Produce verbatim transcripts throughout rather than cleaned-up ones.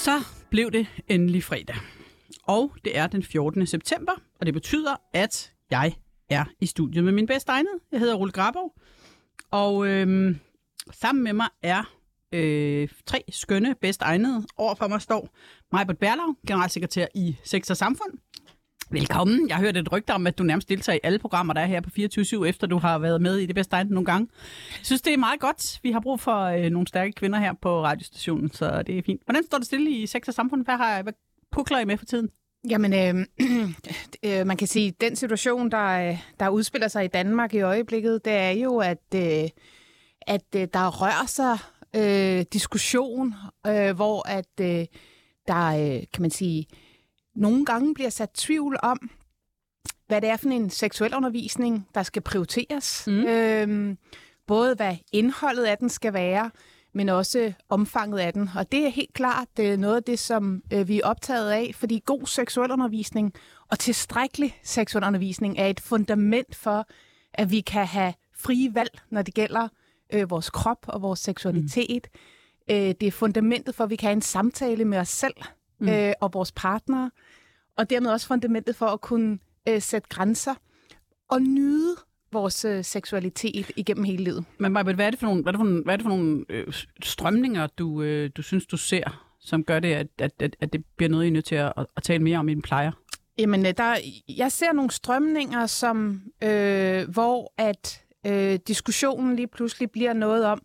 Så blev det endelig fredag, og det er den fjortende september, og det betyder, at jeg er i studiet med min bedste egnede. Jeg hedder Rulle Grabov, og øhm, sammen med mig er øh, tre skønne bedste egnede. Overfor mig står Maj-Britt Berlau, generalsekretær i Sex og Samfund. Velkommen. Jeg har hørt et rygte om, at du nærmest deltager i alle programmer, der er her på fireogtyve syv, efter du har været med i det bedste egnede nogle gange. Jeg synes, det er meget godt. Vi har brug for øh, nogle stærke kvinder her på radiostationen, så det er fint. Hvordan står det stille i Sex og Samfund? Hvad, har, hvad pukler I med for tiden? Jamen, øh, øh, man kan sige, at den situation, der, der udspiller sig i Danmark i øjeblikket, det er jo, at, øh, at øh, der rører sig øh, diskussion, øh, hvor at øh, der, øh, kan man sige, nogle gange bliver sat tvivl om, hvad det er for en seksuel undervisning, der skal prioriteres. Mm. Øh, både hvad indholdet af den skal være, men også omfanget af den. Og det er helt klart det er noget af det, som øh, vi er optaget af, fordi god seksuel undervisning og tilstrækkelig seksuel undervisning er et fundament for, at vi kan have frie valg, når det gælder øh, vores krop og vores seksualitet. Mm. Øh, det er fundamentet for, at vi kan have en samtale med os selv mm. øh, og vores partnere, og dermed også fundamentet for at kunne øh, sætte grænser og nyde vores øh, seksualitet igennem hele livet. Men Maj-Britt, hvad er det for nogle, hvad er det for nogle, hvad er det for nogle øh, strømninger, du, øh, du synes, du ser, som gør det, at, at, at, at det bliver noget, I er nødt til at, at tale mere om, end plejer? Jamen, der, jeg ser nogle strømninger, som, øh, hvor at øh, diskussionen lige pludselig bliver noget om,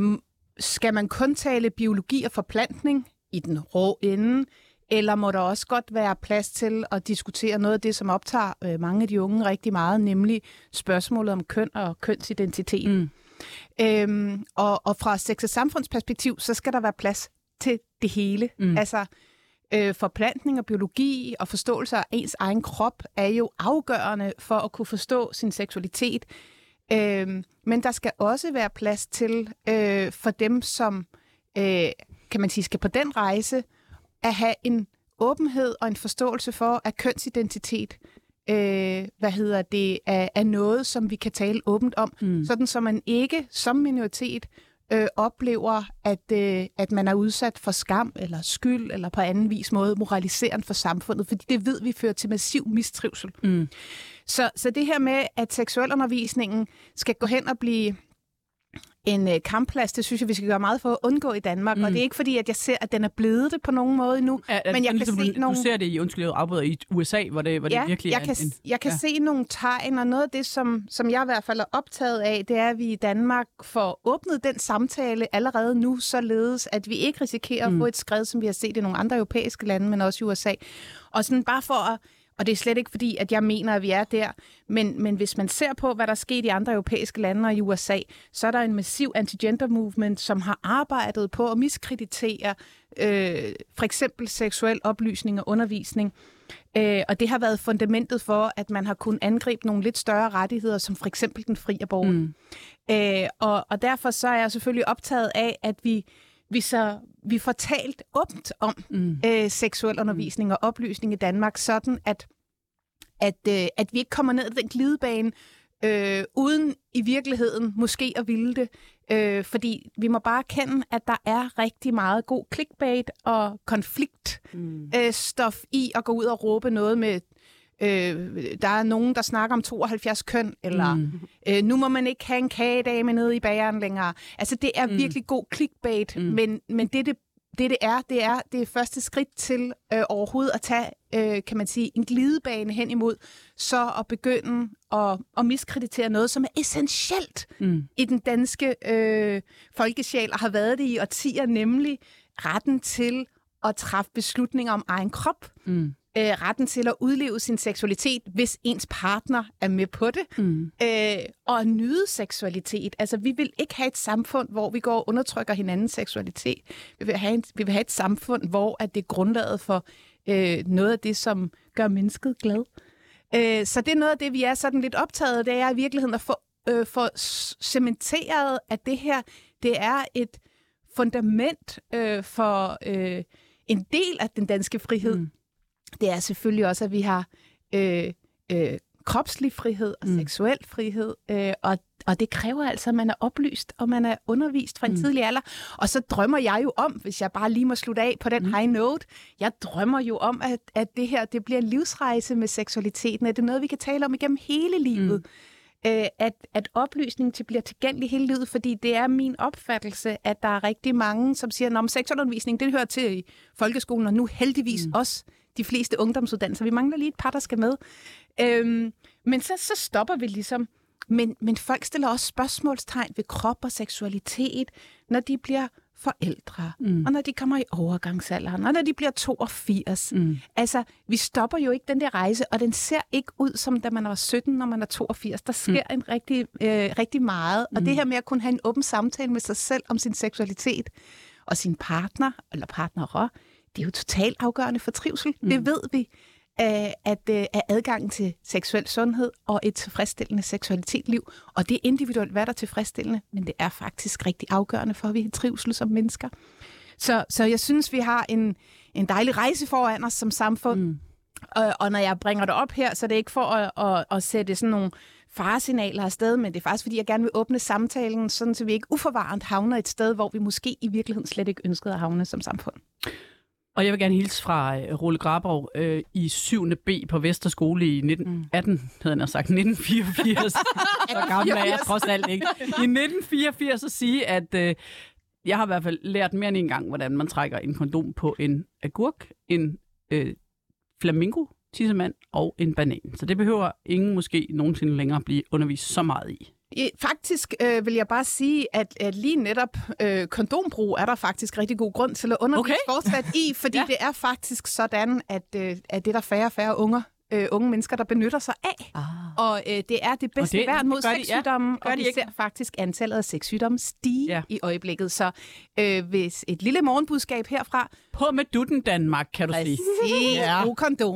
skal man kun tale biologi og forplantning i den rå ende, eller må der også godt være plads til at diskutere noget af det, som optager øh, mange af de unge rigtig meget, nemlig spørgsmålet om køn og kønsidentitet. Mm. Øhm, og, og fra sex- og samfundsperspektiv, så skal der være plads til det hele. Mm. Altså, øh, forplantning og biologi og forståelse af ens egen krop er jo afgørende for at kunne forstå sin seksualitet. Øhm, men der skal også være plads til øh, for dem, som øh, kan man sige, skal på den rejse, at have en åbenhed og en forståelse for, at kønsidentitet øh, hvad hedder det, er, er noget, som vi kan tale åbent om, mm. sådan så man ikke som minoritet øh, oplever, at, øh, at man er udsat for skam eller skyld eller på anden vis måde moraliserende for samfundet, fordi det ved vi fører til massiv mistrivsel. Mm. Så, så det her med, at seksualundervisningen skal gå hen og blive en øh, kampplads, det synes jeg, vi skal gøre meget for at undgå i Danmark. Mm. Og det er ikke fordi, at jeg ser, at den er blevet det på nogen måde endnu. Er, er, men jeg ligesom, kan se du, nogle... du ser det i, undskyld, jeg afbryder, i U S A, hvor det, hvor ja, det virkelig jeg er kan, en... jeg kan ja. se nogle tegn, og noget af det, som, som jeg i hvert fald er optaget af, det er, at vi i Danmark får åbnet den samtale allerede nu, således at vi ikke risikerer mm. at få et skred, som vi har set i nogle andre europæiske lande, men også i U S A. Og sådan bare for at... Og det er slet ikke fordi, at jeg mener, at vi er der. Men, men hvis man ser på, hvad der er sket i andre europæiske lande og i U S A, så er der en massiv anti-gender movement, som har arbejdet på at miskreditere øh, for eksempel seksuel oplysning og undervisning. Øh, og det har været fundamentet for, at man har kunnet angribe nogle lidt større rettigheder, som for eksempel den fri abort. Mm. Øh, og, og derfor så er jeg selvfølgelig optaget af, at vi Vi, så, vi får talt åbent om mm. øh, seksuel undervisning mm. og oplysning i Danmark, sådan at, at, øh, at vi ikke kommer ned ad den glidebane, øh, uden i virkeligheden måske at ville det. Øh, fordi vi må bare erkende, at der er rigtig meget god clickbait og konfliktstof mm. øh, stof i at gå ud og råbe noget med... Øh, der er nogen, der snakker om tooghalvfjerds køn, eller mm. øh, nu må man ikke have en kagedame nede i bageren længere. Altså, det er mm. virkelig god clickbait, mm. men, men det, det, det, det er, det er det er første skridt til øh, overhovedet at tage, øh, kan man sige, en glidebane hen imod, så at begynde at, at miskreditere noget, som er essentielt mm. i den danske øh, folkesjæl, og har været det i årtier, nemlig retten til at træffe beslutninger om egen krop. Mm. Øh, retten til at udleve sin seksualitet, hvis ens partner er med på det, mm. øh, og nyde seksualitet. Altså, vi vil ikke have et samfund, hvor vi går og undertrykker hinandens seksualitet. Vi vil have, en, vi vil have et samfund, hvor at det er grundlaget for øh, noget af det, som gør mennesket glad. Øh, så det er noget af det, vi er sådan lidt optaget af, det er i virkeligheden at få, øh, få cementeret, at det her, det er et fundament øh, for øh, en del af den danske frihed. Mm. Det er selvfølgelig også, at vi har øh, øh, kropslig frihed og Mm. seksuel frihed, øh, og, og det kræver altså, at man er oplyst, og man er undervist fra en Mm. tidlig alder. Og så drømmer jeg jo om, hvis jeg bare lige må slutte af på den Mm. high note, jeg drømmer jo om, at, at det her det bliver en livsrejse med seksualiteten, at det er noget, vi kan tale om igennem hele livet. Mm. Øh, at, at oplysningen til bliver tilgængelig hele livet, fordi det er min opfattelse, at der er rigtig mange, som siger, at seksualundervisning, det hører til i folkeskolen, og nu heldigvis mm. også de fleste ungdomsuddannelser. Vi mangler lige et par, der skal med. Øhm, men så, så stopper vi ligesom. Men, men folk stiller også spørgsmålstegn ved krop og seksualitet, når de bliver forældre, mm. og når de kommer i overgangsalderen, og når de bliver toogfirs. Mm. Altså, vi stopper jo ikke den der rejse, og den ser ikke ud som da man var sytten, når man er toogfirs. Der sker mm. en rigtig, øh, rigtig meget. Og mm. det her med at kunne have en åben samtale med sig selv om sin seksualitet og sin partner, eller partnere, det er jo totalt afgørende for trivsel. Mm. Det ved vi, at, at adgangen til seksuel sundhed og et tilfredsstillende seksualitetsliv, og det er individuelt, hvad der er tilfredsstillende, men det er faktisk rigtig afgørende for, at vi har trivsel som mennesker. Så, så jeg synes, vi har en, en dejlig rejse foran os som samfund, mm. og, og når jeg bringer det op her, så er det ikke for at, at, at sætte sådan nogle faresignaler afsted, men det er faktisk, fordi jeg gerne vil åbne samtalen, sådan så vi ikke uforvarende havner et sted, hvor vi måske i virkeligheden slet ikke ønskede at havne som samfund. Og jeg vil gerne hilse fra uh, Rulle Graborg uh, i syvende B på Vesterskole i nitten atten, havde han sagt, nitten fireogfirs. Så gammel er jeg trods alt ikke. I nitten fireogfirs at sige, at uh, jeg har i hvert fald lært mere end en gang, hvordan man trækker en kondom på en agurk, en uh, flamingo, tissemand og en banan. Så det behøver ingen måske nogensinde længere blive undervist så meget i. Faktisk øh, vil jeg bare sige, at, at lige netop øh, kondombrug er der faktisk rigtig god grund til at undervise okay. fortsat i, fordi ja. det er faktisk sådan, at, øh, at det er der færre og færre unger, øh, unge mennesker, der benytter sig af. Ah. Og øh, det er det bedste det, værn mod sexsygdomme, ja. og vi ser faktisk antallet af sexsygdomme stige ja. i øjeblikket. Så øh, hvis et lille morgenbudskab herfra... På med dutten Danmark, kan du sige. Præcis, ja. God kondom.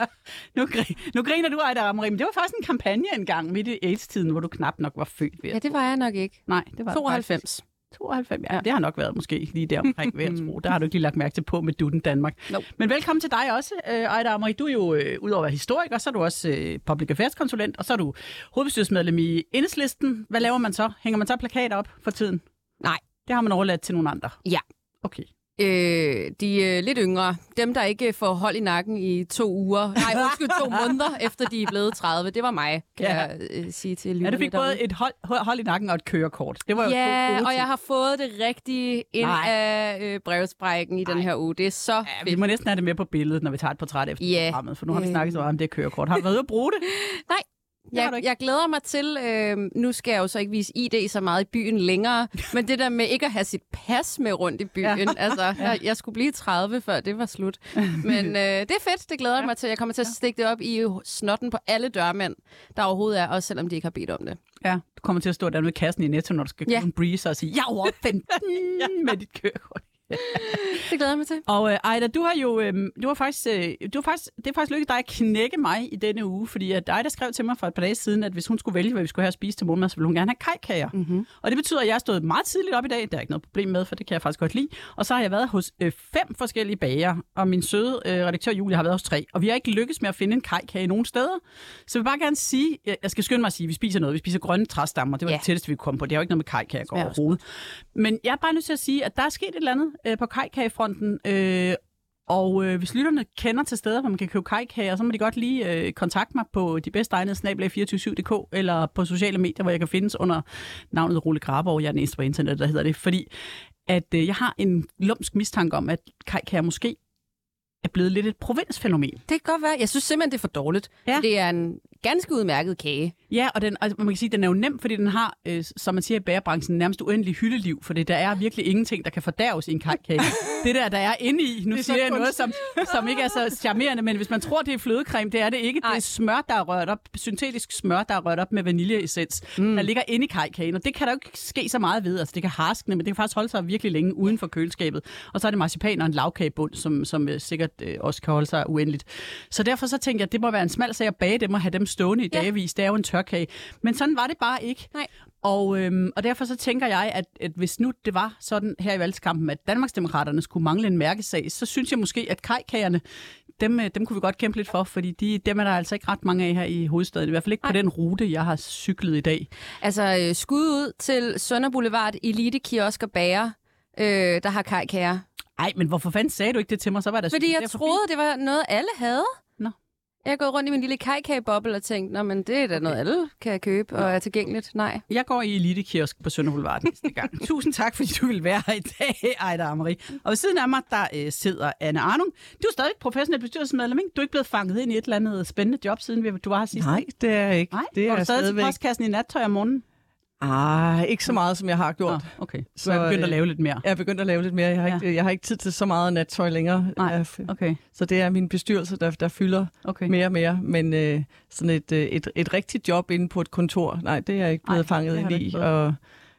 nu, gr- nu griner du, Aida Amri, men det var faktisk en kampagne engang midt i AIDS-tiden, hvor du knap nok var født ved. Ja, det var jeg nok ikke. Nej, det var tooghalvfems. tooghalvfems, ja. Det har nok været måske lige der omkring ved at tro. Der har du ikke lige lagt mærke til på med dutten Danmark. Nope. Men velkommen til dig også, Aida Amri. Du er jo, øh, udover at være historiker, så er du også øh, public affairs konsulent, og så er du hovedbestyrelsesmedlem i Enhedslisten. Hvad laver man så? Hænger man så plakater op for tiden? Nej. Det har man overladt til nogle andre? Ja. Okay. Øh, de er lidt yngre. Dem, der ikke får hold i nakken i to uger. Nej, undskyld, to måneder, efter de er blevet tredive. Det var mig, kan ja. jeg øh, sige til lytterne. Ja, du fik både et hold, hold i nakken og et kørekort. Det var jo ja, og jeg har fået det rigtige ind Nej. af øh, brevsprækken i Nej. den her uge. Det er så ja, fedt. Vi må næsten have det med på billedet, når vi tager et portræt efter yeah. programmet, for nu har vi snakket så meget om det kørekort. Har du været ude at bruge det? Nej. Jeg, jeg glæder mig til, øh, nu skal jeg jo så ikke vise I D så meget i byen længere, men det der med ikke at have sit pas med rundt i byen, ja. altså jeg, jeg skulle blive tredive, før det var slut. Men øh, det er fedt, det glæder jeg ja. mig til. Jeg kommer til at stikke det op i snotten på alle dørmænd, der overhovedet er, også selvom de ikke har bedt om det. Ja, du kommer til at stå der ved kassen i Netto, når du skal ja. kunne breeze og sige, jeg var ja. med dit kørekort. Det glæder jeg mig til. Og øh, Aida, du har jo, øh, du har faktisk, øh, du har faktisk, det er faktisk lykkedes dig at knække mig i denne uge, fordi at Aida skrev til mig for et par dage siden, at hvis hun skulle vælge, hvad vi skulle have at spise til morgenmad, så ville hun gerne have kajkager. Mm-hmm. Og det betyder, at jeg er stået meget tidligt op i dag. Det er ikke noget problem med, for det kan jeg faktisk godt lide. Og så har jeg været hos øh, fem forskellige bager, og min søde øh, redaktør Julie har været hos tre. Og vi har ikke lykkes med at finde en kajkage nogen steder. Så jeg vil bare gerne sige, jeg skal skynde mig at sige, at vi spiser noget. Vi spiser grønne træstammer. Det var ja. det tætteste, vi kom på. Det har jo ikke noget med kajkager at gå overhovedet. Men jeg er bare nødt til at sige, at der er sket et eller andet øh, på kajkagefronten. Øh, og øh, hvis lytterne kender til steder, hvor man kan købe kajkager, så må de godt lige øh, kontakte mig på de bedste egnede snabel-a to fire syv punktum d k eller på sociale medier, hvor jeg kan findes under navnet Rulle Graborg. Jeg er den eneste på internet, der hedder det. Fordi at øh, jeg har en lumsk mistanke om, at kajkager måske er blevet lidt et provinsfænomen. Det kan godt være. Jeg synes simpelthen, det er for dårligt. Ja. Det er en ganske udmærket kage. Ja, og den, altså, man kan sige, den er jo nem, fordi den har, øh, som man siger i bagerbranchen, nærmest uendelig hyldeliv, for der er virkelig ingenting, der kan fordærves i en kajkage. Det der, der er inde i, nu siger jeg noget, som, som ikke er så charmerende, men hvis man tror, det er flødecreme, det er det ikke. Ej. Det er smør, der er rørt op, syntetisk smør, der er rørt op med vaniljeessens, mm. der ligger inde i kajkagen, og det kan der jo ikke ske så meget ved. Altså, det kan harskne, men det kan faktisk holde sig virkelig længe uden for køleskabet. Og så er det marcipan og en lavkagebund, som, som øh, sikkert øh, også kan holde sig uendeligt. Så derfor så tænker jeg, at det må være en smal sag at bage dem og have dem stående i dagevis. Det er jo en tørkage. Men sådan var det bare ikke. Nej. Og, øhm, og derfor så tænker jeg, at, at hvis nu det var sådan her i valgskampen, at Danmarksdemokraterne skulle mangle en mærkesag, så synes jeg måske, at kajkagerne, dem, dem kunne vi godt kæmpe lidt for, fordi de, dem er der altså ikke ret mange af her i hovedstaden. I hvert fald ikke Ej. på den rute, jeg har cyklet i dag. Altså, skud ud til Sønder Boulevard, Elite Kiosk og Bager, øh, der har kajkager. Ej, men hvorfor fanden sagde du ikke det til mig? Så var der Fordi jeg troede, det var noget, alle havde. Nå. Jeg har gået rundt i min lille kajkageboble og tænkt, nå, men det er da okay. noget, alle kan købe og er tilgængeligt. Nej. Jeg går i Elite Kiosk på Sønder Boulevard næste gang. Tusind tak, fordi du vil være her i dag, Ejda Amarie. Og ved siden af mig, der øh, sidder Anne Arnung. Du er stadig professionel bestyrelsesmedlem, ikke? Du er ikke blevet fanget ind i et eller andet spændende job, siden du var her sidst. Nej, det er jeg ikke. Nej, det er du stadig stadigvæk... til postkassen i nattøj om morgenen? Ah, ikke så meget, som jeg har gjort. Ah, okay, så jeg er begyndt at lave lidt mere. Jeg er begyndt at lave lidt mere. Jeg har, ja. ikke, jeg har ikke tid til så meget nattøj længere. Nej, okay. Så det er min bestyrelse, der, der fylder okay. mere og mere. Men øh, sådan et, et, et rigtigt job inde på et kontor, nej, det er jeg ikke blevet nej, fanget ind i. Og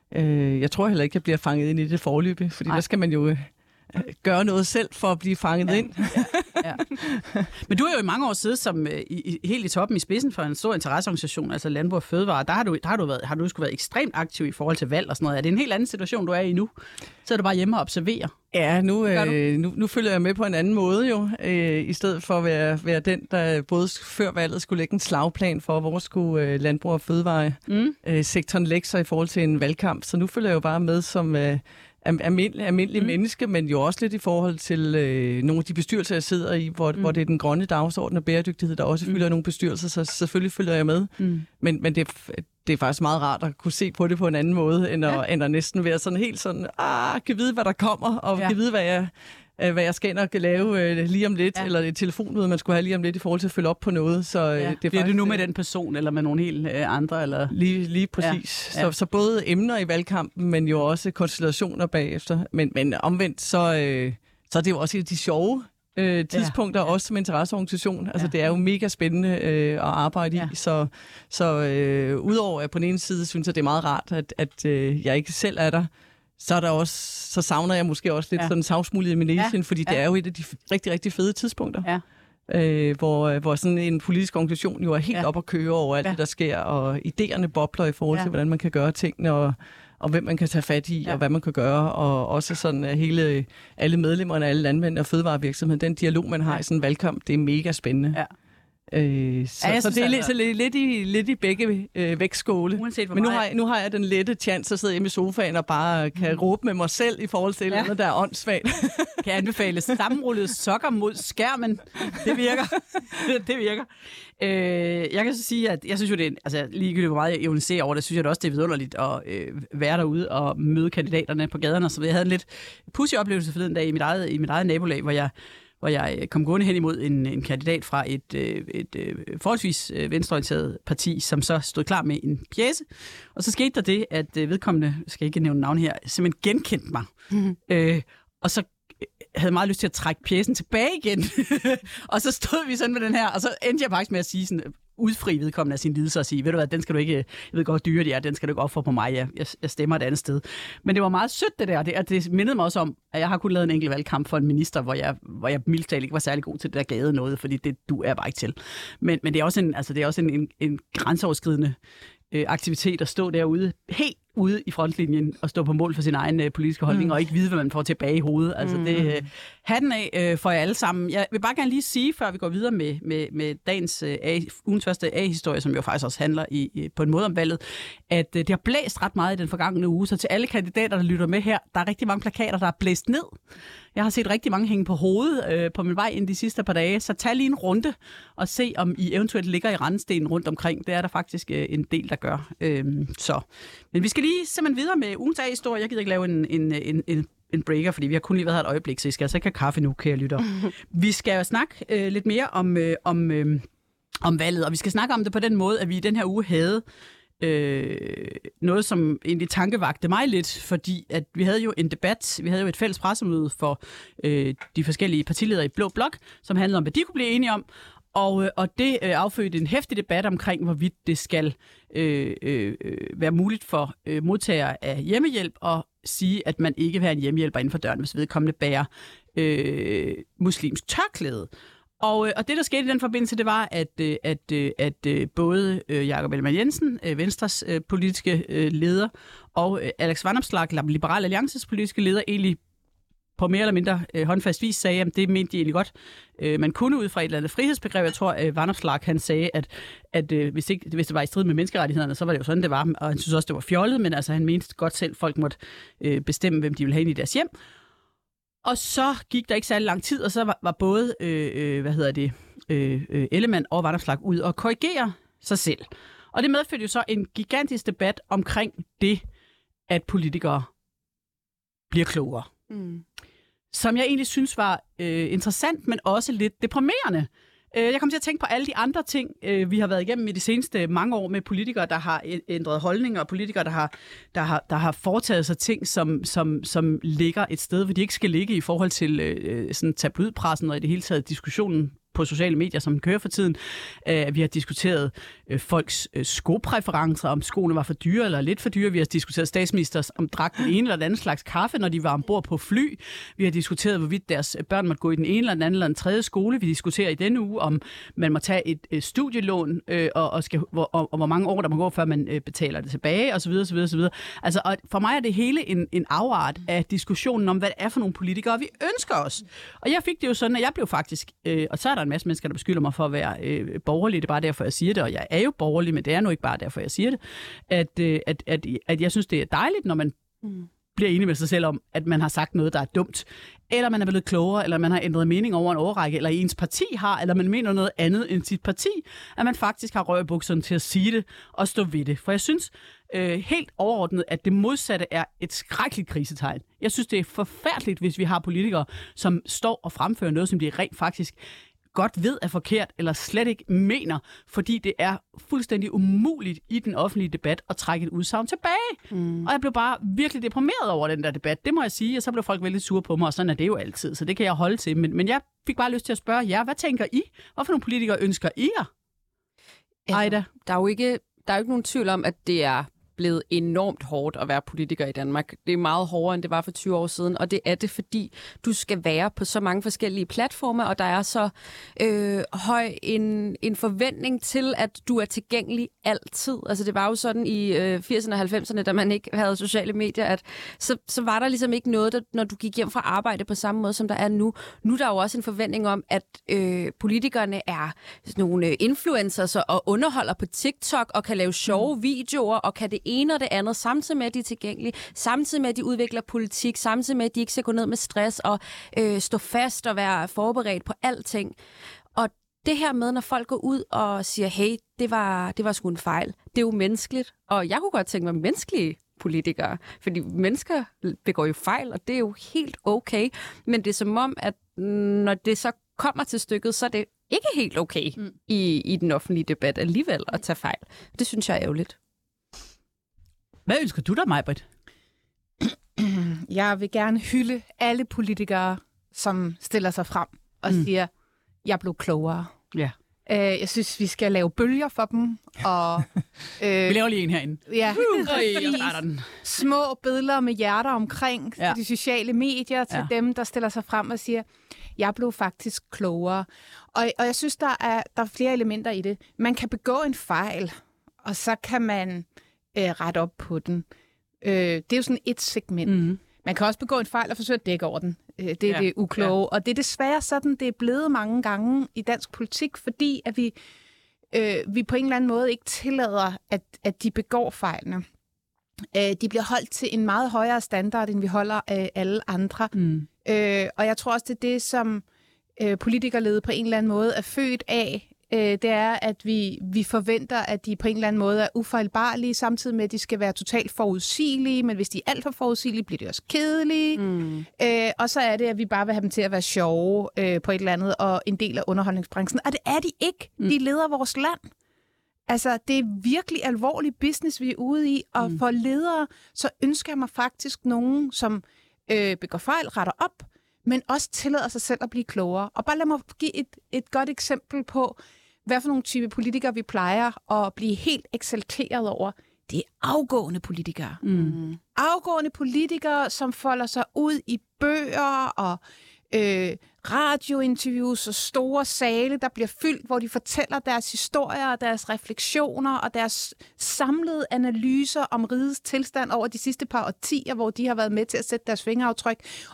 øh, jeg tror heller ikke, jeg bliver fanget ind i det forløbe, fordi nej. der skal man jo... Øh, gøre noget selv for at blive fanget ja, ind. ja, ja. Men du har jo i mange år siddet som uh, i, helt i toppen i spidsen for en stor interesseorganisation, altså Landbrug og Fødevare. Der har du, der har du, været, har du sgu været ekstremt aktiv i forhold til valg og sådan noget. Er det en helt anden situation, du er i nu? Så er du bare hjemme og observerer? Ja, nu, øh, nu, nu følger jeg med på en anden måde jo, øh, i stedet for at være, være den, der både før valget skulle lægge en slagplan for, hvor skulle øh, Landbrug og Fødevare mm. øh, sektoren lægge sig i forhold til en valgkamp. Så nu følger jeg jo bare med som... Øh, almindelig, almindelig mm. menneske, men jo også lidt i forhold til øh, nogle af de bestyrelser, jeg sidder i, hvor, mm. hvor det er den grønne dagsorden og bæredygtighed, der også mm. fylder nogle bestyrelser, så selvfølgelig følger jeg med. Mm. Men, men det, det er faktisk meget rart at kunne se på det på en anden måde, end at, ja. end at næsten være sådan helt sådan, ah, kan vide, hvad der kommer, og ja. kan vide, hvad jeg... hvad jeg skal ind og lave øh, lige om lidt, ja. eller et telefonmøde, man skulle have lige om lidt i forhold til at følge op på noget. Så, øh, ja. det er Bliver faktisk, det nu med den person, eller med nogle helt øh, andre? Eller? Lige, lige præcis. Ja. Ja. Så, så både emner i valgkampen, men jo også konstellationer bagefter. Men, men omvendt, så, øh, så er det jo også et af de sjove øh, tidspunkter, ja. også som interesseorganisation. Altså, ja. det er jo mega spændende øh, at arbejde ja. i. Så, så øh, udover at på den ene side, synes jeg, det er meget rart, at, at øh, jeg ikke selv er der, så er der også, så savner jeg måske også lidt ja. sådan savsmulighed med næsen, ja. fordi det ja. er jo et af de rigtig, rigtig fede tidspunkter, ja. øh, hvor, hvor sådan en politisk organisation jo er helt ja. op at køre over alt ja. det, der sker, og idéerne bobler i forhold til, ja. hvordan man kan gøre tingene, og, og hvem man kan tage fat i, ja. og hvad man kan gøre, og også sådan at hele, alle medlemmerne, alle landmænd og fødevarevirksomheder, den dialog, man har ja. i sådan en valgkamp, det er mega spændende. Ja. Øh, så, ja, så det er lidt, så lidt, lidt, i, lidt i begge øh, vægtskåle. Men nu har, jeg, nu har jeg den lette chance at sidde hjemme i sofaen og bare kan mm. råbe med mig selv i forhold til ja. noget, der er åndssvagt. Kan jeg anbefale sammenrullede sokker mod skærmen. Det virker. det virker. Øh, jeg kan så sige, at jeg synes jo, det er, altså ligegyldigt hvor meget jeg ironiserer over det, synes jeg det også, det er vidunderligt at øh, være derude og møde kandidaterne på gaderne. Så jeg havde en lidt pudsig oplevelse forleden dag i mit eget, i mit eget nabolag, hvor jeg hvor jeg kom gående hen imod en, en kandidat fra et, et, et forholdsvis venstreorienteret parti, som så stod klar med en pjece. Og så skete der det, at vedkommende, skal jeg ikke nævne navn her, simpelthen genkendte mig. Mm-hmm. Øh, og så havde meget lyst til at trække pjecen tilbage igen. Og så stod vi sådan med den her, og så endte jeg faktisk med at sige sådan, udfri vedkommende af sin lidelse og sige, ved du hvad, den skal du ikke, jeg ved godt, dyre det er, den skal du ikke ofre på mig, jeg, jeg, jeg stemmer et andet sted. Men det var meget sødt det der, det, og det mindede mig også om, at jeg har kun lavet en enkelt valgkamp for en minister, hvor jeg, hvor jeg mildt talt ikke var særlig god til det der gade noget, fordi det du er bare ikke til. Men, men det er også en, altså det er også en, en, en grænseoverskridende øh, aktivitet at stå derude, helt ude i frontlinjen og stå på mål for sin egen øh, politiske holdning, mm. og ikke vide, hvad man får tilbage i hovedet. Altså mm. det øh, hatten af øh, for jer alle sammen. Jeg vil bare gerne lige sige, før vi går videre med, med, med dagens øh, A, ugens første A-historie, som jo faktisk også handler i, i, på en måde om valget, at øh, det har blæst ret meget i den forgangne uge, så til alle kandidater, der lytter med her, der er rigtig mange plakater, der er blæst ned. Jeg har set rigtig mange hænge på hovedet øh, på min vej ind de sidste par dage, så tag lige en runde og se, om I eventuelt ligger i randstenen rundt omkring. Det er der faktisk øh, en del, der gør. Øh, så. Men vi skal lige simpelthen videre med ugens A-historie. Jeg gider ikke lave en, en, en, en, en breaker, fordi vi har kun lige været her et øjeblik, så I skal altså ikke have kaffe nu, kære lytter. Vi skal jo snakke øh, lidt mere om, øh, om, øh, om valget, og vi skal snakke om det på den måde, at vi i den her uge havde Øh, noget, som egentlig tankevagte mig lidt, fordi at vi havde jo en debat, vi havde jo et fælles pressemøde for øh, de forskellige partiledere i Blå Blok, som handlede om, hvad de kunne blive enige om, og, øh, og det øh, affødte en heftig debat omkring, hvorvidt det skal øh, øh, være muligt for øh, modtagere af hjemmehjælp at sige, at man ikke vil have en hjemmehjælper inden for døren, hvis vedkommende bærer øh, muslimsk tørklæde. Og, og det, der skete i den forbindelse, det var, at, at, at, at både Jakob Ellemann-Jensen, Venstres politiske leder, og Alex Vanopslagh, Liberal Alliances politiske leder, egentlig på mere eller mindre øh, håndfast vis sagde, at det mente de egentlig godt. Øh, man kunne ud fra et eller andet frihedsbegreb. Jeg tror, øh, Vanopslagh, han sagde, at, at øh, hvis, ikke, hvis det var i strid med menneskerettighederne, så var det jo sådan, det var. Og han synes også, det var fjollet, men altså, han mente godt selv, folk måtte øh, bestemme, hvem de ville have ind i deres hjem. Og så gik der ikke særlig lang tid, og så var, var både øh, øh, hvad hedder det, øh, øh, Ellemann og Vanopslagh ud og korrigere sig selv. Og det medførte jo så en gigantisk debat omkring det, at politikere bliver klogere. Mm. Som jeg egentlig synes var øh, interessant, men også lidt deprimerende. Jeg kom til at tænke på alle de andre ting, vi har været igennem i de seneste mange år med politikere, der har ændret holdninger, og politikere, der har, der har, der har foretaget sig ting, som, som, som ligger et sted, hvor de ikke skal ligge i forhold til øh, sådan tabloidpressen og i det hele taget diskussionen på sociale medier, som kører for tiden. Uh, vi har diskuteret uh, folks uh, skopræferencer, om skoene var for dyre eller lidt for dyre. Vi har diskuteret statsministers, om drak den ene eller den anden slags kaffe, når de var ombord på fly. Vi har diskuteret, hvorvidt deres børn måtte gå i den ene eller den anden eller den tredje skole. Vi diskuterer i denne uge, om man må tage et uh, studielån, uh, og, og, skal, hvor, og, og hvor mange år der må gå, før man uh, betaler det tilbage, osv. osv., osv. Altså, og for mig er det hele en, en afart af diskussionen om, hvad det er for nogle politikere, vi ønsker os. Og jeg fik det jo sådan, at jeg blev faktisk, uh, og så er der en masse mennesker, der beskylder mig for at være øh, borgerlig. Det er bare derfor, jeg siger det, og jeg er jo borgerlig, men det er nu ikke bare derfor, jeg siger det. At, øh, at, at, at jeg synes, det er dejligt, når man mm. bliver enig med sig selv om, at man har sagt noget, der er dumt, eller man er blevet klogere, eller man har ændret mening over en årrække, eller ens parti har, eller man mener noget andet end sit parti, at man faktisk har røg i bukserne til at sige det og stå ved det. For jeg synes øh, helt overordnet, at det modsatte er et skrækkeligt krisetegn. Jeg synes, det er forfærdeligt, hvis vi har politikere, som står og fremfører noget, som de rent faktisk godt ved er forkert, eller slet ikke mener, fordi det er fuldstændig umuligt i den offentlige debat at trække et udsagn tilbage. Mm. Og jeg blev bare virkelig deprimeret over den der debat, det må jeg sige, og så blev folk veldig sure på mig, og sådan er det jo altid, så det kan jeg holde til. Men, men jeg fik bare lyst til at spørge jer, hvad tænker I? Hvorfor nogle politikere ønsker I jer? Aida? Der er jo ikke, der er jo ikke nogen tvivl om, at det er blevet enormt hårdt at være politiker i Danmark. Det er meget hårdere, end det var for tyve år siden, og det er det, fordi du skal være på så mange forskellige platforme, og der er så øh, høj en, en forventning til, at du er tilgængelig altid. Altså det var jo sådan i øh, firserne og halvfemserne, da man ikke havde sociale medier, at så, så var der ligesom ikke noget, der, når du gik hjem fra arbejde på samme måde, som der er nu. Nu er der jo også en forventning om, at øh, politikerne er sådan nogle influencers og underholder på TikTok, og kan lave sjove mm. videoer, og kan det ene og det andet, samtidig med, at de er tilgængelige, samtidig med, at de udvikler politik, samtidig med, at de ikke skal gå ned med stress og øh, stå fast og være forberedt på alting. Og det her med, når folk går ud og siger, hey, det var, det var sgu en fejl, det er jo menneskeligt. Og jeg kunne godt tænke mig menneskelige politikere, fordi mennesker begår jo fejl, og det er jo helt okay. Men det er som om, at når det så kommer til stykket, så er det ikke helt okay mm. i, i den offentlige debat alligevel at tage fejl. Det synes jeg er ærgerligt. Hvad ønsker du dig, Maj-Britt? Jeg vil gerne hylde alle politikere, som stiller sig frem og mm. siger, jeg blev klogere. Ja. Uh, jeg synes, vi skal lave bølger for dem. Og, uh, vi laver lige en herinde. Ja, uh, jeg starter den. Små billeder med hjerter omkring ja. de sociale medier til ja. dem, der stiller sig frem og siger, jeg blev faktisk klogere. Og, og jeg synes, der er, der er flere elementer i det. Man kan begå en fejl, og så kan man øh, rette op på den. Øh, det er jo sådan et segment. Mm. Man kan også begå en fejl og forsøge at dække over den. Det er ja. det ukloge. Ja. Og det er desværre sådan, det er blevet mange gange i dansk politik, fordi at vi, øh, vi på en eller anden måde ikke tillader, at, at de begår fejlene. Øh, de bliver holdt til en meget højere standard, end vi holder af alle andre. Mm. Øh, og jeg tror også, det er det, som øh, politikerlede på en eller anden måde er født af. Det er, at vi, vi forventer, at de på en eller anden måde er ufejlbarlige, samtidig med, at de skal være totalt forudsigelige, men hvis de er alt for forudsigelige, bliver de også kedelige. Mm. Øh, og så er det, at vi bare vil have dem til at være sjove øh, på et eller andet, og en del af underholdningsbranchen. Og det er de ikke. Mm. De leder vores land. Altså, det er virkelig alvorlig business, vi er ude i, og mm. for ledere, så ønsker jeg mig faktisk nogen, som øh, begår fejl, retter op, men også tillader sig selv at blive klogere. Og bare lad mig give et, et godt eksempel på, hvad for nogle type politikere vi plejer at blive helt eksalteret over. Det er afgående politikere. Mm. Afgående politikere, som folder sig ud i bøger og øh, radiointerviews og store sale, der bliver fyldt, hvor de fortæller deres historier og deres refleksioner og deres samlede analyser om rigets tilstand over de sidste par årtier, hvor de har været med til at sætte deres fingeraftryk. Og vi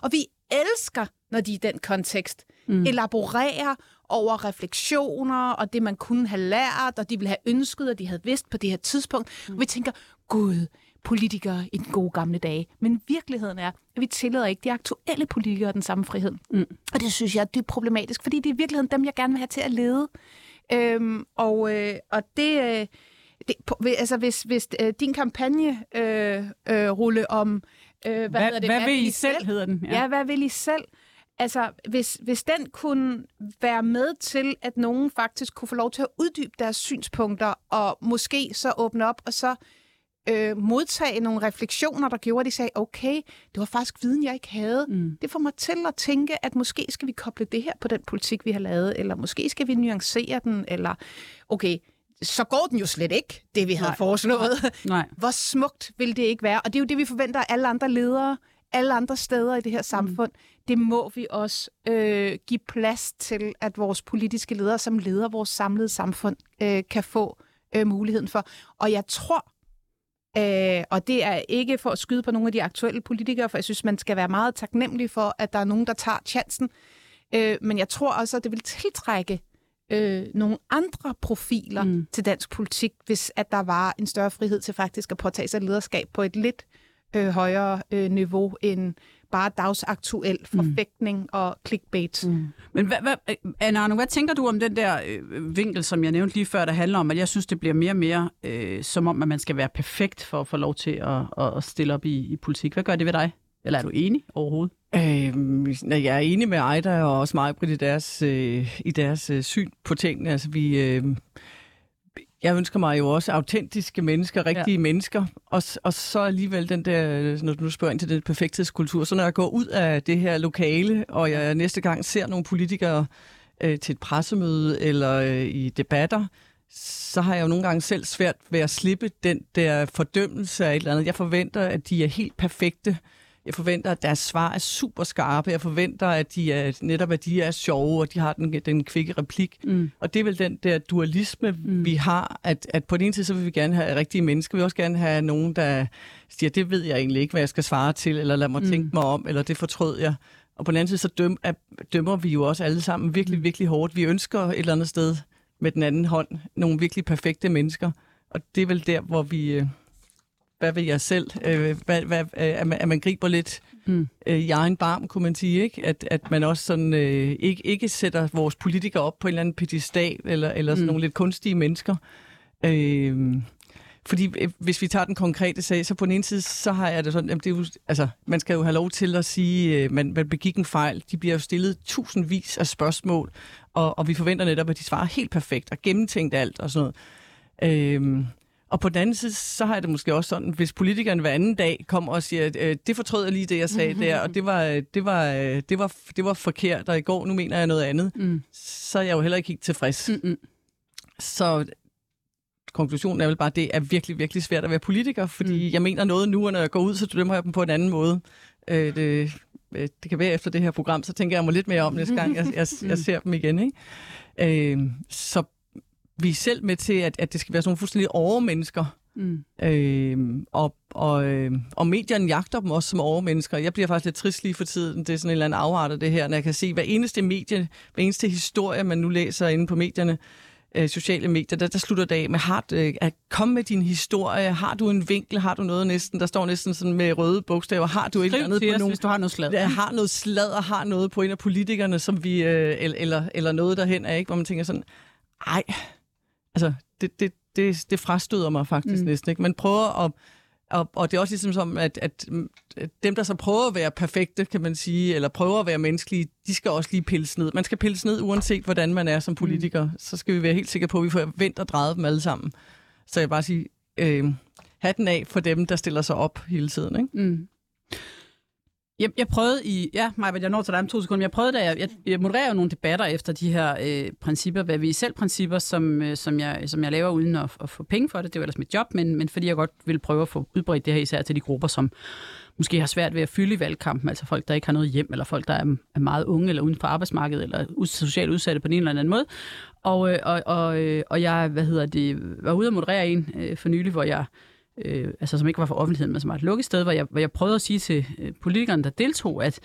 elsker, når de i den kontekst mm. elaborerer over refleksioner og det, man kunne have lært, og de ville have ønsket, og de havde vidst på det her tidspunkt. Mm. Og vi tænker, gud, politikere i den gode gamle dage. Men virkeligheden er, at vi tillader ikke de aktuelle politikere den samme frihed. Mm. Og det synes jeg er dybt problematisk, fordi det er i virkeligheden dem, jeg gerne vil have til at lede. Øhm, og, øh, og det... Øh, Det, altså hvis, hvis øh, din kampagne øh, øh, rulle om øh, hvad, hvad, hedder det? hvad, hvad vil I selv, selv hedder den? Ja. ja, hvad vil I selv? Altså hvis, hvis den kunne være med til, at nogen faktisk kunne få lov til at uddybe deres synspunkter, og måske så åbne op og så øh, modtage nogle refleksioner, der gjorde, at de sagde, okay, det var faktisk viden, jeg ikke havde. Mm. Det får mig til at tænke, at måske skal vi koble det her på den politik, vi har lavet, eller måske skal vi nuancere den, eller okay, så går den jo slet ikke, det vi havde Nej. foreslået. Nej. Hvor smukt vil det ikke være? Og det er jo det, vi forventer af alle andre ledere, alle andre steder i det her samfund. Mm. Det må vi også øh, give plads til, at vores politiske ledere, som leder vores samlede samfund, øh, kan få øh, muligheden for. Og jeg tror, øh, og det er ikke for at skyde på nogle af de aktuelle politikere, for jeg synes, man skal være meget taknemmelig for, at der er nogen, der tager chancen. Øh, men jeg tror også, at det vil tiltrække Øh, nogle andre profiler mm. til dansk politik, hvis at der var en større frihed til faktisk at påtage sig lederskab på et lidt øh, højere øh, niveau end bare dagsaktuel forfægtning mm. og clickbait. Mm. Men hvad, hvad, Anna Arno, hvad tænker du om den der øh, vinkel, som jeg nævnte lige før, der handler om, at jeg synes, det bliver mere og mere øh, som om, at man skal være perfekt for at få lov til at, at stille op i, i politik. Hvad gør det ved dig? Eller er du enig overhovedet? Øhm, jeg er enig med Ejda og også Maj-Brit i deres, øh, i deres øh, syn på tingene. Altså, vi, øh, jeg ønsker mig jo også autentiske mennesker, rigtige ja. mennesker, og, og så alligevel den der, når du spørger ind til den perfekthedskultur, så når jeg går ud af det her lokale, og jeg næste gang ser nogle politikere øh, til et pressemøde eller øh, i debatter, så har jeg jo nogle gange selv svært ved at slippe den der fordømmelse af et eller andet. Jeg forventer, at de er helt perfekte. Jeg forventer, at deres svar er super skarpe. Jeg forventer, at de er, netop at de er sjove, og de har den, den kvikke replik. Mm. Og det er vel den der dualisme, mm. vi har, at, at på den ene side, så vil vi gerne have rigtige mennesker. Vi vil også gerne have nogen, der siger, det ved jeg egentlig ikke, hvad jeg skal svare til, eller lad mig mm. tænke mig om, eller det fortrød jeg. Og på den anden side, så døm, at, dømmer vi jo også alle sammen virkelig, virkelig hårdt. Vi ønsker et eller andet sted med den anden hånd nogle virkelig perfekte mennesker. Og det er vel der, hvor vi... Hvad vil jeg selv? Øh, hvad, hvad, at, man, at man griber lidt mm. øh, i egen barm, kunne man sige, ikke? At, at man også sådan, øh, ikke, ikke sætter vores politikere op på en eller anden pedestal, eller, eller sådan mm. nogle lidt kunstige mennesker. Øh, fordi øh, hvis vi tager den konkrete sag, så på den ene side, så har jeg det sådan, jamen det er jo, altså, man skal jo have lov til at sige, øh, man, man begik en fejl. De bliver jo stillet tusindvis af spørgsmål, og, og vi forventer netop, at de svarer helt perfekt og gennemtænkt alt og sådan noget. Øh, Og på den anden side, så har jeg det måske også sådan, hvis politikeren hver anden dag kommer og siger, øh, det fortrød jeg lige det, jeg sagde der, og det var, det, var, det, var, det var forkert, og i går, nu mener jeg noget andet, mm. så er jeg jo heller ikke helt tilfreds. Mm-mm. Så konklusionen er vel bare, at det er virkelig, virkelig svært at være politiker, fordi mm. jeg mener noget nu, og når jeg går ud, så dømmer jeg dem på en anden måde. Øh, det, det kan være efter det her program, så tænker jeg mig lidt mere om næste gang, jeg, jeg, jeg ser dem igen. Ikke? Øh, så vi er selv med til, at, at det skal være sådan nogle fuldstændig overmennesker. Mm. Øh, og, og, øh, og medierne jagter dem også som overmennesker. Jeg bliver faktisk lidt trist lige for tiden. Det er sådan en eller anden afart af det her, når jeg kan se, hver eneste medie, hver eneste historie, man nu læser inde på medierne, øh, sociale medier, der, der slutter det af med, har, øh, at komme med din historie, har du en vinkel, har du noget næsten, der står næsten sådan med røde bogstaver, har du et eller andet på os, nogen, hvis du har noget sladder. Ja, har noget sladder, har noget på en af politikerne, som vi, øh, eller, eller, eller noget derhen af, ikke? Hvor man tænker sådan, ej, altså, det, det, det, det frastøder mig faktisk mm. næsten, ikke? Man prøver at, og, og det er også ligesom som, at, at dem, der så prøver at være perfekte, kan man sige, eller prøver at være menneskelige, de skal også lige pilles ned. Man skal pilles ned, uanset hvordan man er som politiker. Mm. Så skal vi være helt sikre på, at vi får vendt og drejet dem alle sammen. Så jeg bare sige, øh, hatten af for dem, der stiller sig op hele tiden, ikke? Mm. Jeg, jeg prøvede i... Ja, Maj-Brit, jeg når til dig om to sekunder. Jeg prøvede, da jeg, jeg, jeg modererer jo nogle debatter efter de her øh, principper, hvad vi selv principper, som, øh, som, jeg, som jeg laver uden at, at få penge for det. Det var ellers mit job, men, men fordi jeg godt vil prøve at få udbredt det her især til de grupper, som måske har svært ved at fylde i valgkampen, altså folk, der ikke har noget hjem, eller folk, der er, er meget unge, eller uden for arbejdsmarkedet, eller socialt udsatte på en eller anden måde. Og, og, og, og jeg, hvad hedder det, var ude at moderere en øh, for nylig, hvor jeg... Øh, altså som ikke var for offentligheden, men som var et lukket sted, hvor jeg, hvor jeg prøvede at sige til øh, politikerne, der deltog, at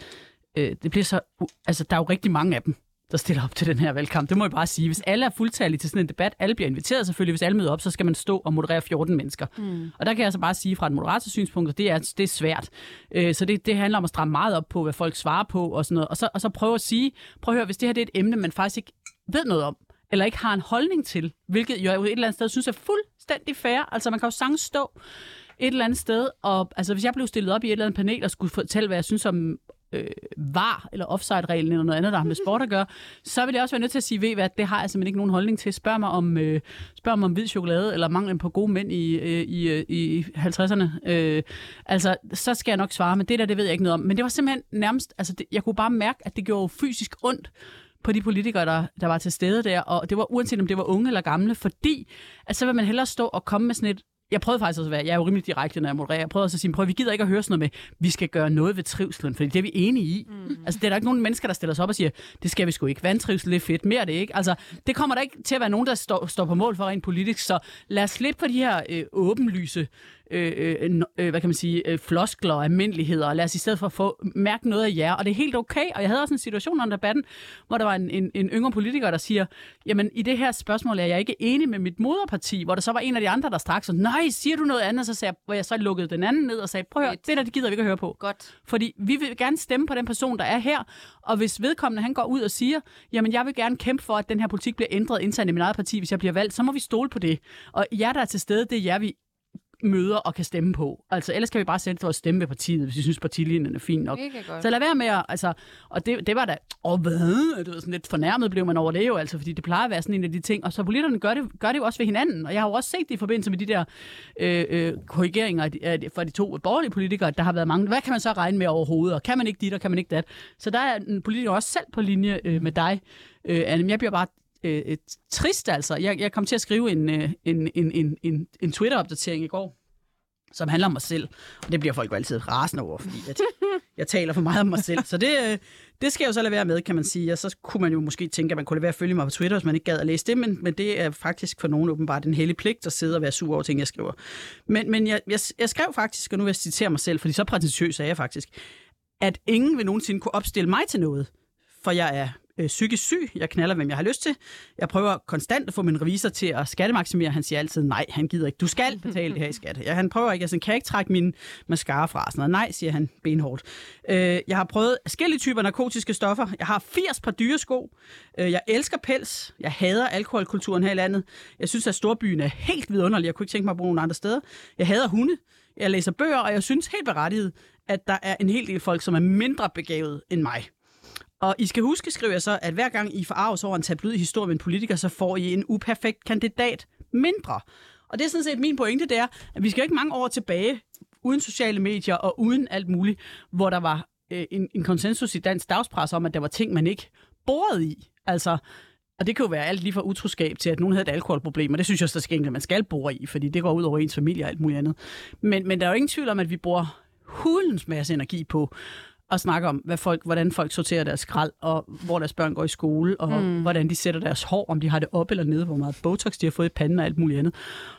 øh, det bliver så, altså der er jo rigtig mange af dem, der stiller op til den her valgkamp. Det må jeg bare sige. Hvis alle er fuldtallige til sådan en debat, alle bliver inviteret selvfølgelig, hvis alle møder op, så skal man stå og moderere fjorten mennesker. Mm. Og der kan jeg altså bare sige fra et moderationssynspunkt, at det er, det er svært. Øh, så det, det handler om at stramme meget op på, hvad folk svarer på og sådan noget. Og så, og så prøve at sige, prøv at høre, hvis det her det er et emne, man faktisk ikke ved noget om, eller ikke har en holdning til, hvilket jo et eller andet sted synes er fuldstændig fair. Altså man kan jo sagtens stå et eller andet sted, og altså hvis jeg blev stillet op i et eller andet panel og skulle fortælle, hvad jeg synes om øh, var eller offside-reglen eller noget andet, der har med sport at gøre, så vil jeg også være nødt til at sige, ved hvad, det har jeg simpelthen ikke nogen holdning til. Spørg mig om, øh, spørg mig om hvid chokolade, eller manglen på gode mænd i, øh, i, i halvtredserne. Øh, altså, så skal jeg nok svare, men det der, det ved jeg ikke noget om. Men det var simpelthen nærmest, altså det, jeg kunne bare mærke, at det gjorde fysisk ondt på de politikere, der, der var til stede der, og det var uanset om det var unge eller gamle, fordi at så vil man hellere stå og komme med sådan et. Jeg prøvede faktisk også at være, jeg er jo rimelig direkte, når jeg modererer. Jeg prøvede også at sige, prøv, vi gider ikke at høre sådan noget med, vi skal gøre noget ved trivselen, for det er vi enige i. Mm. Altså, det er der ikke nogen mennesker, der stiller sig op og siger, det skal vi sgu ikke. Vandtrivsel er fedt, mere er det ikke. Altså, det kommer der ikke til at være nogen, der står, står på mål for rent politisk, så lad os slippe på de her øh, åbenlyse Øh, øh, hvad kan man sige, øh, floskler og almindeligheder, og lad os i stedet for at få mærke noget af jer, og det er helt okay. Og jeg havde også en situation under debatten, hvor der var en, en, en yngre politiker, der siger, jamen i det her spørgsmål er jeg ikke enig med mit moderparti, hvor der så var en af de andre, der straks så, nej, siger du noget andet, så sagde jeg, hvor jeg så lukkede den anden ned og sagde, prøv at høre, det der, det gider vi ikke at høre på. Godt. Fordi vi vil gerne stemme på den person, der er her, og hvis vedkommende han går ud og siger, jamen jeg vil gerne kæmpe for, at den her politik bliver ændret internt i min eget parti, hvis jeg bliver valgt, så må vi stole på det. Og jer, der er til stede, det er jer, vi møder og kan stemme på. Altså, ellers kan vi bare sætte for at stemme ved partiet, hvis vi synes, partilinjen er fin nok. Så lad være med at, altså, og det, det var da, åh hvad, det var sådan lidt fornærmet blev man over det jo, altså, fordi det plejer at være sådan en af de ting, og så politikerne gør det, gør det jo også ved hinanden, og jeg har jo også set det i forbindelse med de der øh, øh, korrigeringer af, fra de to borgerlige politikere, der har været mange, hvad kan man så regne med overhovedet, og kan man ikke dit, og kan man ikke dat? Så der er en politiker også selv på linje øh, med dig, øh, Anne, jeg bliver bare Øh, trist altså. Jeg, jeg kom til at skrive en, en, en, en, en, en Twitter-opdatering i går, som handler om mig selv. Og det bliver folk jo altid rasende over, fordi at jeg taler for meget om mig selv. Så det, det skal jeg jo så lade være med, kan man sige. Og så kunne man jo måske tænke, at man kunne lade være at følge mig på Twitter, hvis man ikke gad at læse det. Men, men det er faktisk for nogen åbenbart en hellig pligt at sidde og være sur over ting, jeg skriver. Men, men jeg, jeg, jeg skrev faktisk, og nu vil jeg citere mig selv, fordi så prætentiøs er jeg faktisk, at ingen vil nogensinde kunne opstille mig til noget, for jeg er øh, psykisk syg. Jeg knalder, hvem jeg har lyst til. Jeg prøver konstant at få min revisor til at skattemaksimere. Han siger altid, nej, han gider ikke. Du skal betale det her i skat. Ja, han prøver ikke. Altså, kan jeg ikke trække min mascara fra? Sådan noget. Nej, siger han benhårdt. Øh, jeg har prøvet forskellige typer narkotiske stoffer. Jeg har firs par dyresko. Øh, jeg elsker pels. Jeg hader alkoholkulturen her i landet. Jeg synes, at storbyen er helt vidunderlig. Jeg kunne ikke tænke mig at bo nogen andre steder. Jeg hader hunde. Jeg læser bøger, og jeg synes helt berettiget, at der er en hel del folk, som er mindre begavet end mig. Og I skal huske, skriver jeg så, at hver gang I forarves over en tabloid historie med en politiker, så får I en uperfekt kandidat mindre. Og det er sådan set min pointe, det er, at vi skal ikke mange år tilbage, uden sociale medier og uden alt muligt, hvor der var øh, en, en konsensus i dansk dagspres om, at der var ting, man ikke borede i. Altså, og det kan jo være alt lige fra utroskab til, at nogen havde et alkoholproblem, og det synes jeg også, der skal, at man skal bore i, fordi det går ud over ens familie og alt muligt andet. Men, men der er jo ingen tvivl om, at vi bruger hulens masse energi på og snakke om, hvad folk, hvordan folk sorterer deres skrald, og hvor deres børn går i skole, og mm. hvordan de sætter deres hår, om de har det op eller nede, hvor meget botox de har fået i panden og alt muligt andet.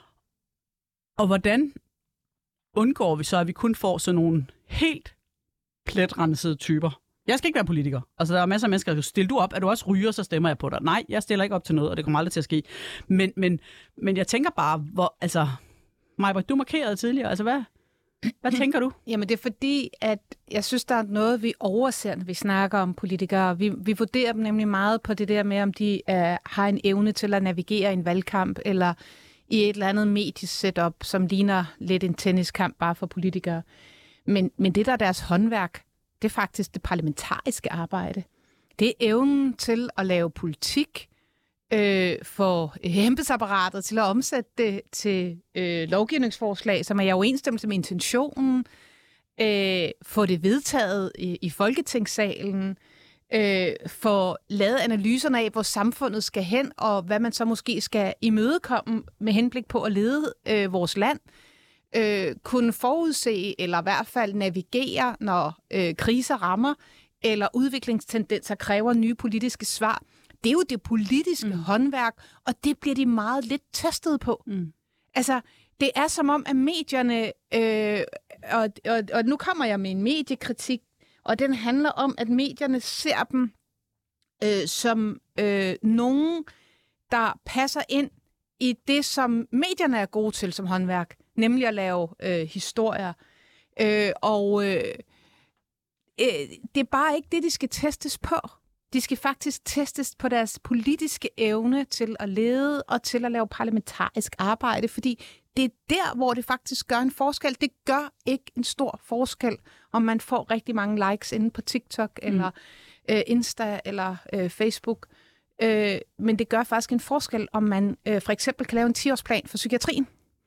Og hvordan undgår vi så, at vi kun får sådan nogle helt pletrensede typer? Jeg skal ikke være politiker. Altså, der er masser af mennesker, der stiller du op, at du også ryger, så stemmer jeg på dig. Nej, jeg stiller ikke op til noget, og det kommer aldrig til at ske. Men, men, men jeg tænker bare, hvor, altså, Maj-Brit, du markerede tidligere, altså hvad? Hvad tænker du? Jamen det er fordi, at jeg synes, der er noget, vi overser, når vi snakker om politikere. Vi, vi vurderer dem nemlig meget på det der med, om de uh, har en evne til at navigere i en valgkamp, eller i et eller andet medisk setup, som ligner lidt en tenniskamp bare for politikere. Men, men det, der er deres håndværk, det er faktisk det parlamentariske arbejde. Det er evnen til at lave politik, Øh, for embedsapparatet til at omsætte det til øh, lovgivningsforslag, som er i overensstemmelse med intentionen, øh, få det vedtaget i, i Folketingssalen, øh, få lavet analyserne af, hvor samfundet skal hen, og hvad man så måske skal imødekomme med henblik på at lede øh, vores land, øh, kunne forudse, eller i hvert fald navigere, når øh, kriser rammer, eller udviklingstendenser kræver nye politiske svar. Det er jo det politiske mm. håndværk, og det bliver de meget lidt testet på. Mm. Altså, det er som om, at medierne, øh, og, og, og nu kommer jeg med en mediekritik, Og den handler om, at medierne ser dem øh, som øh, nogen, der passer ind i det, som medierne er gode til som håndværk, nemlig at lave øh, historier. Øh, og øh, øh, det er bare ikke det, de skal testes på. De skal faktisk testes på deres politiske evne til at lede og til at lave parlamentarisk arbejde, fordi det er der, hvor det faktisk gør en forskel. Det gør ikke en stor forskel, om man får rigtig mange likes inde på TikTok, mm. eller øh, Insta, eller øh, Facebook. Øh, men det gør faktisk en forskel, om man øh, for eksempel kan lave en ti-årsplan for psykiatrien.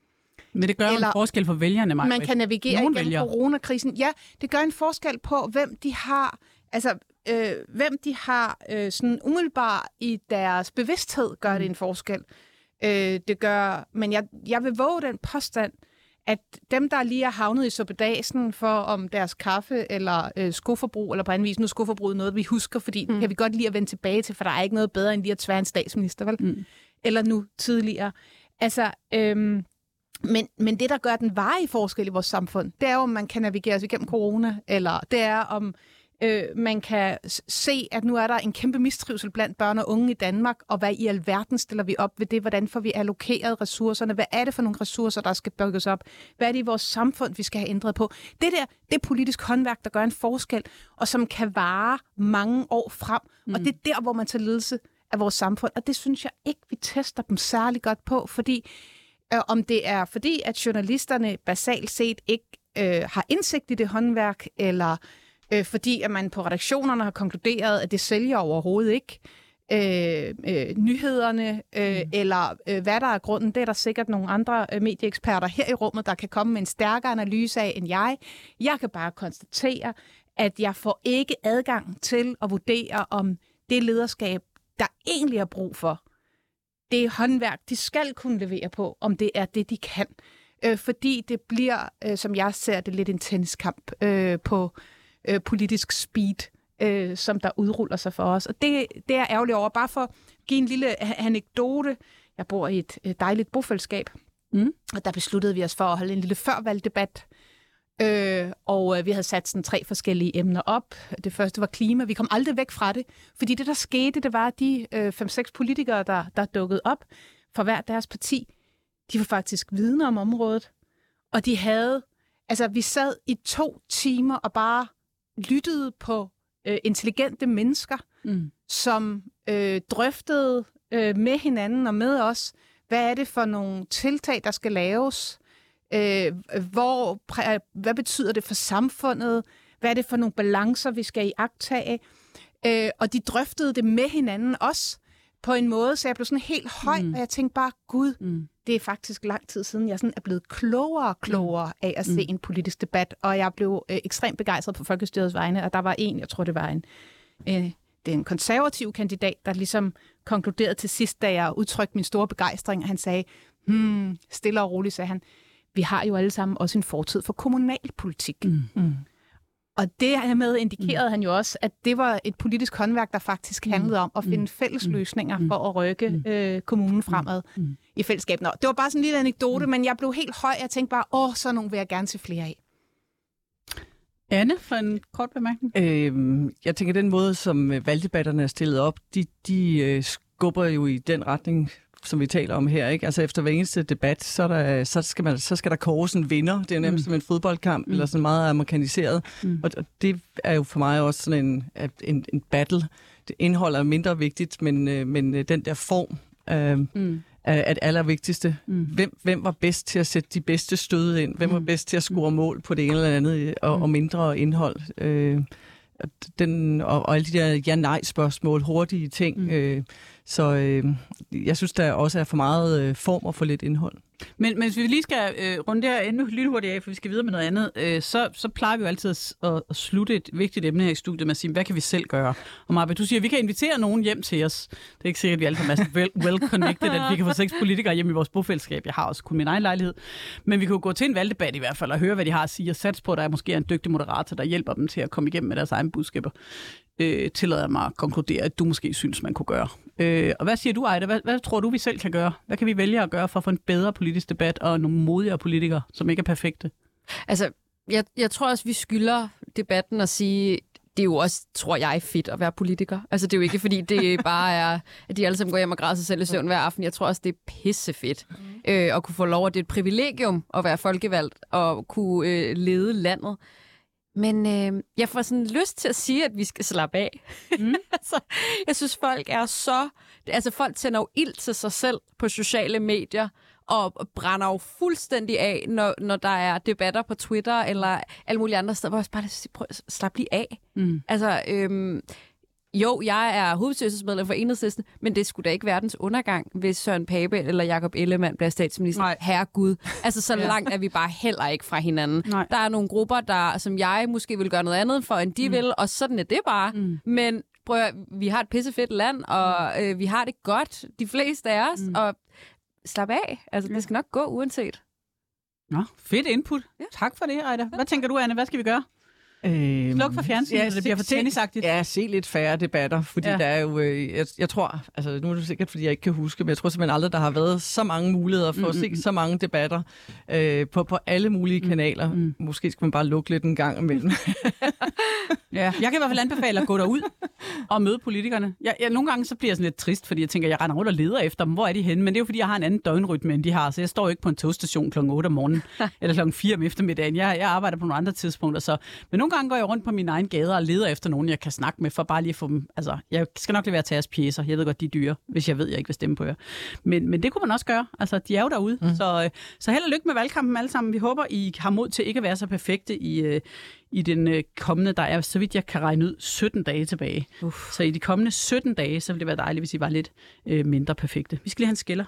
Men det gør eller en forskel for vælgerne, Maja. Man kan navigere Nogen igennem vælger. coronakrisen. Ja, det gør en forskel på, hvem de har... Altså, øh, hvem de har øh, sådan umiddelbart i deres bevidsthed, gør det en forskel. Øh, det gør, men jeg, jeg vil våge den påstand, at dem, der lige er havnet i suppedasen for om deres kaffe eller øh, skoforbrug, eller på anden vis, nu er skoforbruget noget, vi husker, fordi mm. det kan vi godt lide at vende tilbage til, for der er ikke noget bedre end lige at tvære en statsminister, vel? Mm. Eller nu tidligere. Altså, øhm, men, men det, der gør den varige forskel i vores samfund, det er jo, om man kan navigere sig igennem corona, eller det er, om Øh, man kan se, at nu er der en kæmpe mistrivsel blandt børn og unge i Danmark, og hvad i alverden stiller vi op ved det? Hvordan får vi allokeret ressourcerne? Hvad er det for nogle ressourcer, der skal bygges op? Hvad er det i vores samfund, vi skal have ændret på? Det der, det er politisk håndværk, der gør en forskel, og som kan vare mange år frem. Mm. Og det er der, hvor man tager ledelse af vores samfund. Og det synes jeg ikke, vi tester dem særlig godt på, fordi øh, om det er fordi, at journalisterne basalt set ikke øh, har indsigt i det håndværk, eller Øh, fordi at man på redaktionerne har konkluderet, at det sælger overhovedet ikke. Øh, øh, nyhederne, øh, mm. eller øh, hvad der er grunden, det er der sikkert nogle andre øh, medieeksperter her i rummet, der kan komme med en stærkere analyse af end jeg. Jeg kan bare konstatere, at jeg får ikke adgang til at vurdere, om det lederskab, der egentlig er brug for, det håndværk, de skal kunne levere på, om det er det, de kan. Øh, fordi det bliver, øh, som jeg ser det, lidt en tenniskamp øh, på Øh, politisk speed, øh, som der udruller sig for os. Og det, det er ærgerligt over. Bare for at give en lille anekdote. Jeg bor i et, et dejligt bofællesskab, mm. og der besluttede vi os for at holde en lille førvalgdebat. Øh, og øh, vi havde sat sådan tre forskellige emner op. Det første var klima. Vi kom aldrig væk fra det, fordi det, der skete, det var, at de øh, fem-seks politikere, der, der dukkede op fra hver deres parti, de var faktisk vidne om området. Og de havde... Altså, vi sad i to timer og bare lyttede på øh, intelligente mennesker, mm. som øh, drøftede øh, med hinanden og med os, hvad er det for nogle tiltag, der skal laves, øh, hvor, præ, hvad betyder det for samfundet, hvad er det for nogle balancer, vi skal iagttage, øh, og de drøftede det med hinanden også på en måde, så jeg blev sådan helt høj, mm. og jeg tænkte bare, gud, mm. det er faktisk lang tid siden, jeg sådan er blevet klogere og klogere af at se mm. en politisk debat, og jeg blev øh, ekstremt begejstret på Folkestyrets vegne, og der var en, jeg tror det var en, øh, det er en konservativ kandidat, der ligesom konkluderede til sidst, da jeg udtrykte min store begejstring, og han sagde, hmm, stille og roligt, sagde han, vi har jo alle sammen også en fortid for kommunalpolitik. Mm. Mm. Og det med indikerede mm. han jo også, at det var et politisk håndværk, der faktisk handlede om at finde mm. fælles løsninger mm. for at rykke mm. øh, kommunen fremad mm. i fællesskab. Nå, det var bare sådan en lille anekdote, mm. men jeg blev helt høj. Jeg tænkte bare, åh, så nogle vil jeg gerne se flere af. Anne, for en kort bemærkning. Øhm, jeg tænker, den måde, som valgdebatterne er stillet op, de, de øh, skubber jo i den retning, som vi taler om her, ikke? Altså efter hver eneste debat, så, er der, så, skal, man, så skal der kåres en vinder. Det er nærmest mm. som en fodboldkamp, mm. eller sådan meget amerikaniseret. Mm. Og, og det er jo for mig også sådan en, en, en battle. Det indhold er mindre vigtigt, men, øh, men den der form øh, mm. er, er det allervigtigste. Mm. Hvem, hvem var bedst til at sætte de bedste stød ind? Hvem var bedst til at score mål på det ene eller andet, og, og mindre indhold? Øh, den, og, og alle de der ja-nej-spørgsmål, hurtige ting. Mm. Øh, så øh, jeg synes, der også er for meget øh, form og for lidt indhold. Men, men hvis vi lige skal øh, runde det her endnu lidt hurtigt af, for vi skal videre med noget andet, øh, så, så plejer vi jo altid at, at, at slutte et vigtigt emne her i studiet med at sige, hvad kan vi selv gøre? Og Maja, du siger, at vi kan invitere nogen hjem til os. Det er ikke sikkert, at vi alle sammen er well, well-connected, at vi kan få seks politikere hjem i vores bofællesskab. Jeg har også kun min egen lejlighed. Men vi kan jo gå til en valgdebat i hvert fald og høre, hvad de har at sige, og satse på, at der er måske en dygtig moderator, der hjælper dem til at komme igennem med deres egne budskaber. Øh, tillader mig at konkludere, at du måske synes, man kunne gøre. Øh, og hvad siger du, Ejda? Hvad, hvad tror du, vi selv kan gøre? Hvad kan vi vælge at gøre for at få en bedre politisk debat og nogle modigere politikere, som ikke er perfekte? Altså, jeg, jeg tror også, vi skylder debatten og sige, det er jo også, tror jeg, fedt at være politiker. Altså, det er jo ikke, fordi det bare er, at de alle sammen går hjem og græder sig selv i søvn hver aften. Jeg tror også, det er pissefedt mm. øh, at kunne få lov, at det er et privilegium at være folkevalgt og kunne øh, lede landet. Men øh, jeg får sådan lyst til at sige, at vi skal slappe af. Mm. altså, jeg synes, folk er så... Altså, folk tænder jo ild til sig selv på sociale medier, og brænder jo fuldstændig af, når, når der er debatter på Twitter eller alle mulige andre steder, hvor jeg bare siger, prøv at slappe lige af. Mm. Altså, øhm, jo, jeg er hovedbestyrelsesmedlem for Enhedslisten, men det skulle da ikke verdens undergang, hvis Søren Pape eller Jakob Ellemann bliver statsminister. Nej. Herregud. Altså, så ja. langt er vi bare heller ikke fra hinanden. Nej. Der er nogle grupper, der, som jeg måske vil gøre noget andet for, end de mm. vil, og sådan er det bare. Mm. Men prøv at, vi har et pissefedt land, og øh, vi har det godt, de fleste af os, mm. og slap af. Altså, det skal nok gå uanset. Nå, fedt input. Ja. Tak for det, Ejda. Hvad tænker du, Anne? Hvad skal vi gøre? Øhm, Sluk for fjernsynet, ja, så det bliver for tennisagtigt. Ja, se lidt færre debatter, fordi ja. der er jo, øh, jeg, jeg tror, altså nu er det sikkert, fordi jeg ikke kan huske, men jeg tror simpelthen aldrig, der har været så mange muligheder for mm, at se mm, så mange debatter øh, på, på alle mulige kanaler. Mm. Måske skal man bare lukke lidt en gang imellem. Ja, jeg kan i hvert fald anbefale at gå derud og møde politikerne. Jeg, jeg, nogle gange så bliver jeg sådan lidt trist, fordi jeg tænker, jeg render rundt og leder efter dem. Hvor er de henne? Men det er jo, fordi jeg har en anden døgnrytme, end de har. Så jeg står ikke på en togstation klokken otte om morgenen, eller klokken fire om eftermiddagen. Jeg, jeg arbejder på nogle andre tidspunkter. Så. Men nogle gange går jeg rundt på mine egne gader og leder efter nogen, jeg kan snakke med, for bare lige at få dem... Altså, jeg skal nok lade være at tage jeres pjecer. Jeg ved godt, de er dyre, hvis jeg ved, jeg ikke vil stemme på jer. Men, men det kunne man også gøre. Altså, de er jo derude. Mm. Så, så held og lykke med valgkampen alle sammen. Vi håber, I har mod til ikke at være så perfekte i... i den kommende, der er, så vidt jeg kan regne ud, sytten dage tilbage. Uff. Så i de kommende sytten dage, så ville det være dejligt, hvis I var lidt øh, mindre perfekte. Vi skal lige have en skiller.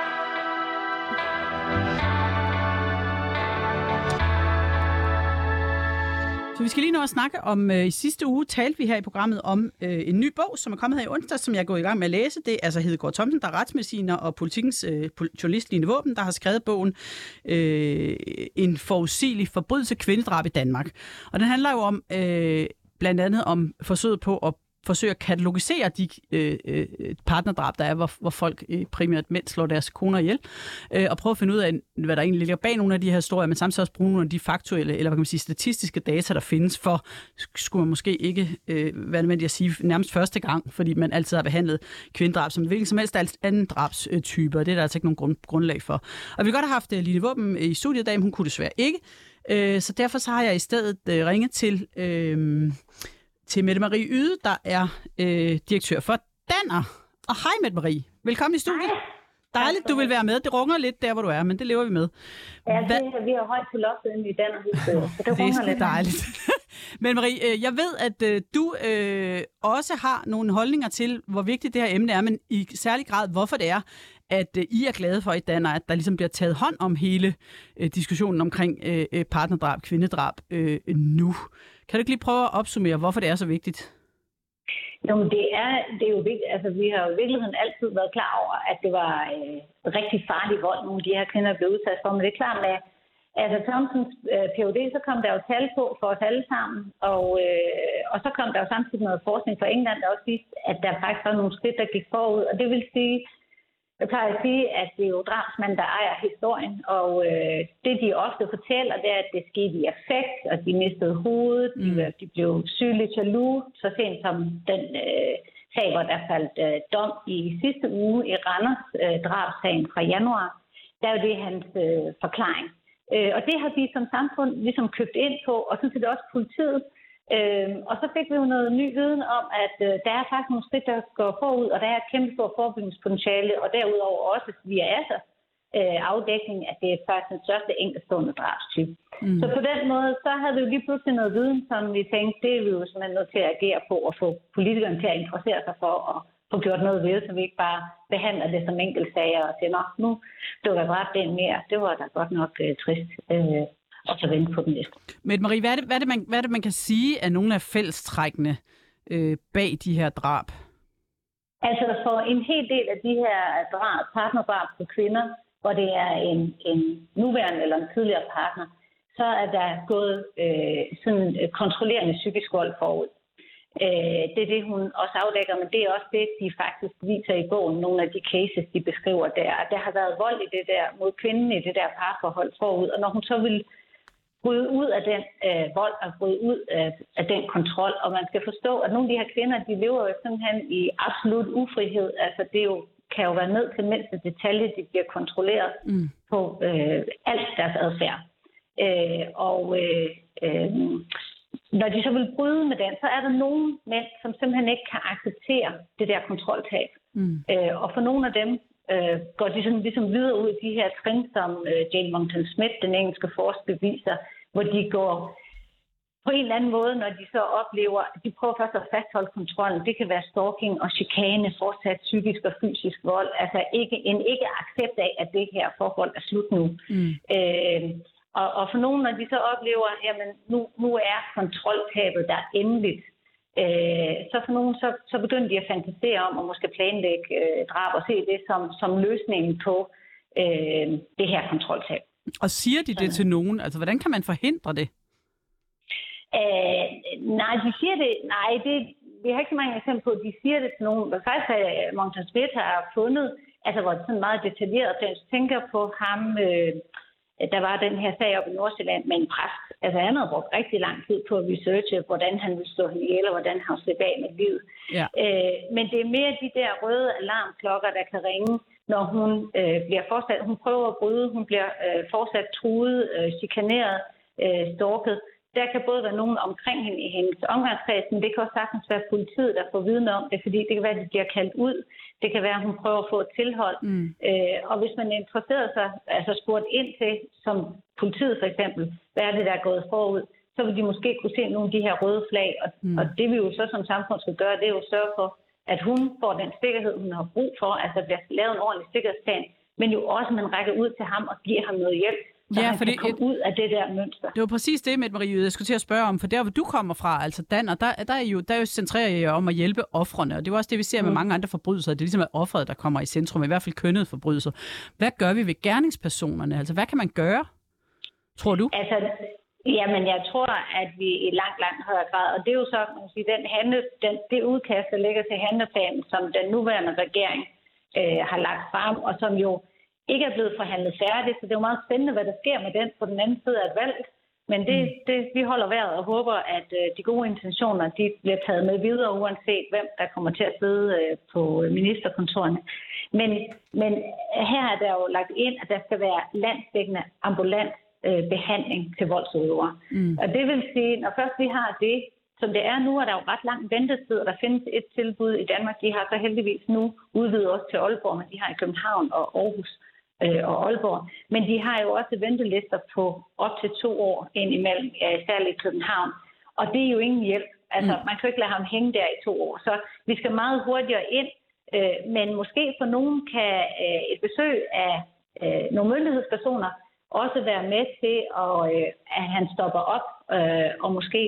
Så vi skal lige nå at snakke om, øh, i sidste uge talte vi her i programmet om øh, en ny bog, som er kommet her i onsdag, som jeg er gået i gang med at læse. Det er altså Hedegaard Thomsen, der er retsmediciner og Politikens øh, journalist Line Våben, der har skrevet bogen øh, En forudsigelig forbrydelse, kvindedrab i Danmark. Og den handler jo om, øh, blandt andet om forsøget på at forsøge at katalogisere de øh, øh, partnerdrab, der er, hvor, hvor folk øh, primært mænd slår deres koner ihjel, øh, og prøve at finde ud af, hvad der egentlig ligger bag nogle af de her historier, men samtidig også bruge nogle af de faktuelle, eller hvad kan man sige, statistiske data, der findes, for skulle man måske ikke øh, være nødvendigt at sige nærmest første gang, fordi man altid har behandlet kvindedrab som hvilken som helst anden drabstype, og det er der altså ikke nogen grund, grundlag for. Og vi godt have haft uh, Line Våben i studiet i dag, men hun kunne desværre ikke, øh, så derfor så har jeg i stedet øh, ringet til... Øh, til Mette Marie Yde, der er øh, direktør for Danner. Og hej Mette Marie, velkommen i studiet. Hej. Dejligt, du vil være med. Det runger lidt der, hvor du er, men det lever vi med. Ja, det, vi har højt til loftet inde i Danner, så det, det runger lidt. Dejligt. Men Marie, jeg ved, at øh, du øh, også har nogle holdninger til, hvor vigtigt det her emne er, men i særlig grad, hvorfor det er, at øh, I er glade for i Danner, at der ligesom bliver taget hånd om hele øh, diskussionen omkring øh, partnerdrab, kvindedrab øh, nu. Kan du ikke lige prøve at opsummere, hvorfor det er så vigtigt? Jo, men det er, det er jo vigtigt. Altså, vi har jo i virkeligheden altid været klar over, at det var øh, rigtig farlig vold, nogle af de her kvinder blev udsat for. Men det er klart med, altså Thomsens øh, P H D, så kom der jo tal på for os alle sammen. Og, øh, og så kom der jo samtidig noget forskning fra England, der også viste, at der faktisk var nogle skridt, der gik forud. Og det vil sige, jeg plejer at sige, at det er jo drabsmænd, der ejer historien, og øh, det, de ofte fortæller, det er, at det skete i affekt, og de mistede hovedet, mm. de, de blev sygeligt jaloux, så sent som den øh, sag, hvor der faldt øh, dom i sidste uge i Randers, øh, drabssagen fra januar, der er jo det hans øh, forklaring. Øh, og det har vi som samfund ligesom købt ind på, og sådan set også politiet. Øhm, og så fik vi jo noget ny viden om, at øh, der er faktisk nogle skridt, der går forud, og der er et kæmpe stort forebyggingspotentiale, og derudover også via A S A øh, afdækning, at det er faktisk den største enkeltstående drabstype. Mm. Så på den måde, så havde vi jo lige pludselig noget viden, som vi tænkte, det er vi jo simpelthen nødt til at agere på, og få politikerne til at interessere sig for at få gjort noget ved, så vi ikke bare behandler det som enkeltsager og siger, nå, nu blev der dræbt en mere. Det var da godt nok øh, trist. Øh, og så vente på den næste. Men Marie, hvad er det, hvad er det, man, hvad er det man kan sige af nogle af fællestrækkene øh, bag de her drab? Altså for en hel del af de her drab, partnerdrab på kvinder, hvor det er en, en nuværende eller en tidligere partner, så er der gået øh, sådan kontrollerende psykisk vold forud. Øh, det er det, hun også afdækker, men det er også det, de faktisk viser i bogen, nogle af de cases, de beskriver der. Der har været vold i det der mod kvinden i det der parforhold forud, og når hun så vil bryde ud af den øh, vold og bryde ud af, af den kontrol. Og man skal forstå, at nogle af de her kvinder, de lever jo simpelthen i absolut ufrihed. Altså det jo, kan jo være ned til mindste detalje, de bliver kontrolleret mm. på øh, alt deres adfærd. Øh, og øh, øh, når de så vil bryde med den, så er der nogle mænd, som simpelthen ikke kan acceptere det der kontroltab. Mm. Øh, og for nogle af dem øh, går de sådan ligesom videre ud i de her trin, som øh, Jane Monckton Smith, den engelske forsker, viser, hvor de går på en eller anden måde, når de så oplever, de prøver først at fastholde kontrollen. Det kan være stalking og chikane, fortsat psykisk og fysisk vold. Altså ikke, en ikke accept af, at det her forhold er slut nu. Mm. Øh, og, og for nogen, når de så oplever, jamen nu, nu er kontroltabet der endeligt, øh, så for nogen, så, så begynder de at fantasere om at måske planlægge øh, drab og se det som, som løsningen på øh, det her kontroltab. Og siger de det til nogen? Altså, hvordan kan man forhindre det? Øh, nej, de siger det... Nej, det, vi har ikke så mange eksempler på, at de siger det til nogen. Men faktisk har Monckton Smith har fundet, altså hvor det sådan meget detaljeret, at jeg tænker på ham... Øh, der var den her sag op i Nordsjælland med en præst. Altså han havde brugt rigtig lang tid på at researche, hvordan han ville slå hende ihjel, og hvordan han ville slippe af med livet. Ja. Øh, men det er mere de der røde alarmklokker, der kan ringe, når hun øh, bliver fortsat. Hun prøver at bryde, hun bliver øh, fortsat truet, øh, chikaneret, øh, stalket. Der kan både være nogen omkring hende i hendes omgangskreds, men det kan også sagtens være politiet, der får viden om det, fordi det kan være, at de bliver kaldt ud. Det kan være, at hun prøver at få et tilhold. Mm. Øh, og hvis man interesserer sig, altså spurgt ind til, som politiet for eksempel, hvad er det, der er gået forud, så vil de måske kunne se nogle af de her røde flag. Og, mm. og det vi jo så som samfund skal gøre, det er jo at sørge for, at hun får den sikkerhed, hun har brug for, altså at der bliver lavet en ordentlig sikkerhedsplan, men jo også, at man rækker ud til ham og giver ham noget hjælp. Så ja, for det komme ud af det der mønster. Det var præcis det, Mette Marie, jeg skulle til at spørge om, for der, hvor du kommer fra, altså Danner, der, der er jo, der er jo centrerer jeg om at hjælpe ofrene, og det er også det, vi ser med mm. mange andre forbrydelser. Det er ligesom, at offeret, der kommer i centrum, i hvert fald kønnede forbrydelser. Hvad gør vi ved gerningspersonerne? Altså, hvad kan man gøre, tror du? Altså, jamen, jeg tror, at vi i langt, langt højere grad, og det er jo så, man sige, den handle, den, det udkast, der ligger til handleplanen, som den nuværende regering øh, har lagt frem, og som jo ikke er blevet forhandlet færdigt, så det er jo meget spændende, hvad der sker med den på den anden side af et valg. Men det, det, vi holder vejret og håber, at øh, de gode intentioner, de bliver taget med videre, uanset hvem der kommer til at sidde øh, på ministerkontorerne. Men, men her er der jo lagt ind, at der skal være landsdækkende ambulant øh, behandling til voldsudøvere. Mm. Og det vil sige, når først vi har det, som det er nu, er der jo ret lang ventetid, og der findes et tilbud i Danmark. De har så heldigvis nu udvidet også til Aalborg, men de har i København og Aarhus og Aalborg. Men de har jo også ventelister på op til to år ind imellem, særligt i København. Og det er jo ingen hjælp. Altså, mm. man kan ikke lade ham hænge der i to år. Så vi skal meget hurtigere ind. Men måske for nogen kan et besøg af nogle myndighedspersoner også være med til, at han stopper op og måske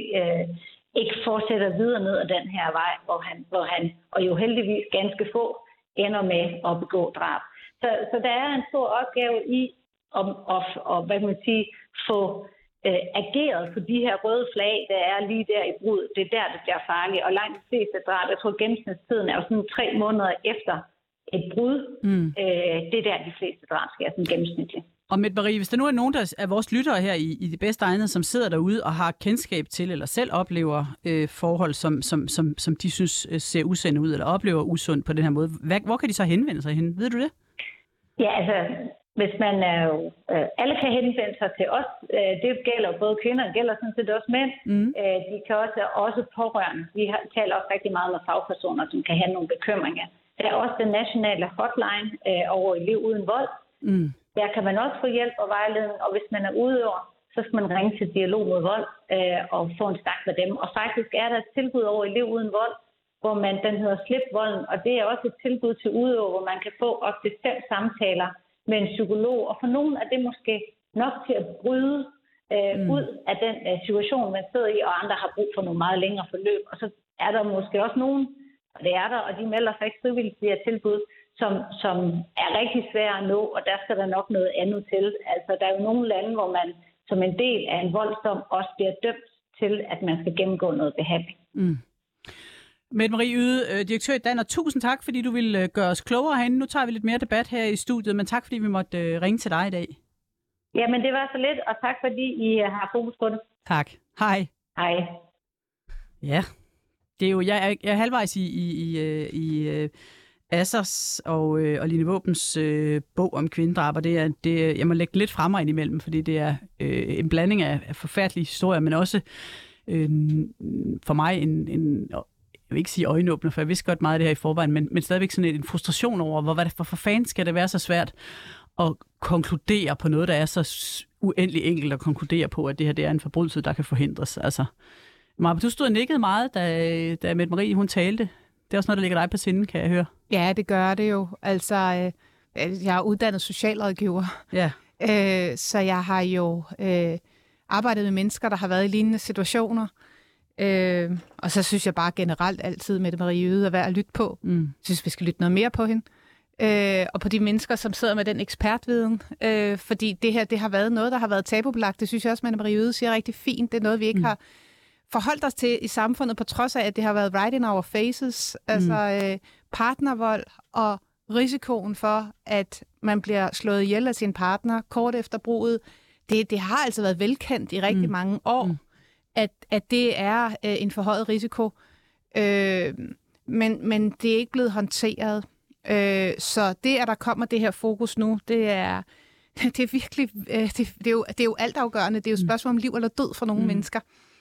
ikke fortsætter videre ned ad den her vej, hvor han, hvor han og jo heldigvis ganske få ender med at begå drab. Så, så der er en stor opgave i at, at, at hvad kan man sige, få øh, ageret på de her røde flag, der er lige der i brud. Det er der, det bliver farligt. Og langt de fleste drab, jeg tror gennemsnitstiden er jo sådan tre måneder efter et brud. Mm. Øh, det er der, de fleste drab sker, sådan gennemsnitligt. Og Mette Marie, hvis der nu er nogen der er vores lyttere her i, i det bedste egnede, som sidder derude og har kendskab til, eller selv oplever øh, forhold, som, som, som, som de synes ser usande ud, eller oplever usundt på den her måde, hvad, hvor kan de så henvende sig hen? Ved du det? Ja, altså, hvis man er jo... Øh, alle kan henvende sig til os. Øh, det gælder både kvinder, det gælder sådan set også mænd. Mm. Øh, de kan også også pårørende. Vi har, taler også rigtig meget med fagpersoner, som kan have nogle bekymringer. Der er også den nationale hotline øh, over Liv Uden Vold. Mm. Der kan man også få hjælp og vejledning, og hvis man er udøver, så skal man ringe til Dialog mod Vold øh, og få en snak med dem. Og faktisk er der et tilbud over Liv Uden Vold, hvor man, den hedder Slip Volden, og det er også et tilbud til udøver, hvor man kan få op til fem samtaler med en psykolog, og for nogen er det måske nok til at bryde øh, mm. ud af den øh, situation, man sidder i, og andre har brug for nogle meget længere forløb. Og så er der måske også nogen, og det er der, og de melder sig ikke frivilligt til at tilbud, som, som er rigtig svære at nå, og der skal der nok noget andet til. Altså, der er jo nogle lande, hvor man som en del af en voldsdom også bliver dømt til, at man skal gennemgå noget behandling. Mm. Mette Marie Yde, direktør i Danner, tusind tak, fordi du ville gøre os klogere herinde. Nu tager vi lidt mere debat her i studiet, men tak, fordi vi måtte ringe til dig i dag. Jamen, det var så lidt, og tak fordi I har fokus på det. Tak. Hej. Hej. Ja, det er jo, jeg er, jeg er halvvejs i, i, i, i uh, Assers og, uh, og Line Våbens uh, bog om kvindedrab, og det er, det, jeg må lægge lidt fra mig indimellem, fordi det er uh, en blanding af, af forfærdelige historier, men også uh, for mig en, en, jeg vil ikke sige øjenåbner, for jeg vidste godt meget af det her i forvejen, men, men stadigvæk sådan en frustration over, hvor, hvad det, for, for fanden skal det være så svært at konkludere på noget, der er så uendelig enkelt at konkludere på, at det her det er en forbrydelse, der kan forhindres. Altså, Maja, du stod og nikkede meget, da, da Mette Marie hun talte. Det er også noget, der ligger dig på sinde, kan jeg høre. Ja, det gør det jo. Altså, øh, jeg er uddannet socialrådgiver, ja. øh, så jeg har jo øh, arbejdet med mennesker, der har været i lignende situationer. Øh, og så synes jeg bare generelt altid, Mette Marie Yde er værd at lytte på. Mm. Jeg synes, vi skal lytte noget mere på hende. Øh, og på de mennesker, som sidder med den ekspertviden. Øh, fordi det her, det har været noget, der har været tabubelagt. Det synes jeg også, Mette Marie Yde siger rigtig fint. Det er noget, vi ikke mm. har forholdt os til i samfundet, på trods af, at det har været right in our faces. Altså øh, partnervold og risikoen for, at man bliver slået ihjel af sin partner kort efter bruget. Det, det har altså været velkendt i rigtig mm. mange år, mm. at, at det er øh, en forhøjet risiko. Øh, men, men det er ikke blevet håndteret. Øh, så det, at der kommer det her fokus nu, det er, det er virkelig, øh, det, det, er jo, det er jo altafgørende. Det er jo et spørgsmål om liv eller død for nogle mm. mennesker.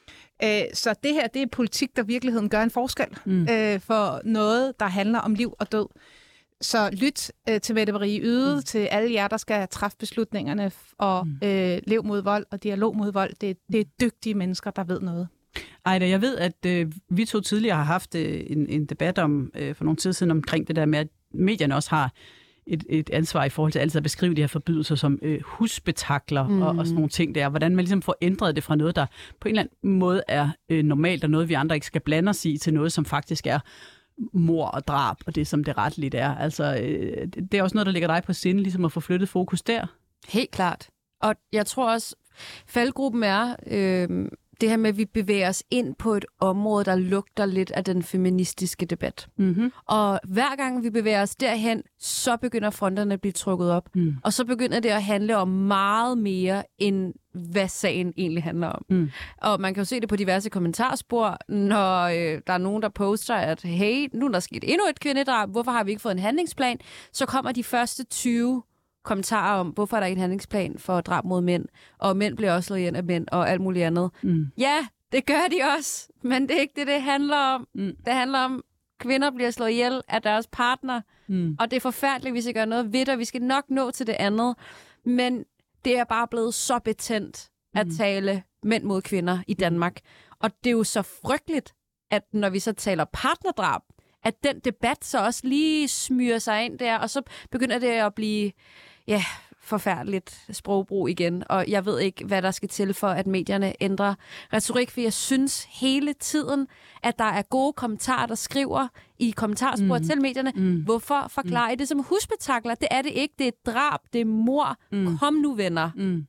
Øh, så det her, det er politik, der i virkeligheden gør en forskel mm. øh, for noget, der handler om liv og død. Så lyt øh, til Mette Marie Yde, mm. til alle jer, der skal træffe beslutningerne, og mm. øh, lev mod vold og dialog mod vold. Det, det er dygtige mennesker, der ved noget. Ejda, jeg ved, at øh, vi to tidligere har haft øh, en, en debat om øh, for nogle tid siden omkring det der med, at medierne også har et, et ansvar i forhold til altid at beskrive de her forbrydelser som øh, husbetakler mm. og, og sådan nogle ting der. Hvordan man ligesom får ændret det fra noget, der på en eller anden måde er øh, normalt, og noget, vi andre ikke skal blande os i, til noget, som faktisk er mord og drab, og det, som det retligt er. Altså, øh, det er også noget, der ligger dig på sinde, ligesom at få flyttet fokus der. Helt klart. Og jeg tror også, faldgruppen er øh, det her med, at vi bevæger os ind på et område, der lugter lidt af den feministiske debat. Mm-hmm. Og hver gang vi bevæger os derhen, så begynder fronterne at blive trukket op. Mm. Og så begynder det at handle om meget mere, end hvad sagen egentlig handler om. Mm. Og man kan jo se det på diverse kommentarspor, når øh, der er nogen, der poster, at hey, nu er der sket endnu et kvindedrab, hvorfor har vi ikke fået en handlingsplan? Så kommer de første tyve kommentarer om, hvorfor er der ikke en handlingsplan for drab mod mænd, og mænd bliver også slået ihjel af mænd, og alt muligt andet. Mm. Ja, det gør de også, men det er ikke det, det handler om. Mm. Det handler om, at kvinder bliver slået ihjel af deres partner, mm. og det er forfærdeligt, hvis vi gør noget ved det, og vi skal nok nå til det andet. Men det er bare blevet så betændt at mm. tale mænd mod kvinder i Danmark. Og det er jo så frygteligt, at når vi så taler partnerdrab, at den debat så også lige smyrer sig ind der, og så begynder det at blive ja, forfærdeligt sprogbrug igen. Og jeg ved ikke, hvad der skal til for, at medierne ændrer retorik, for jeg synes hele tiden, at der er gode kommentarer, der skriver i kommentarspor mm. til medierne. Mm. Hvorfor forklarer mm. I det som husbetakler? Det er det ikke. Det er drab. Det er mord. Mm. Kom nu, venner. Mm.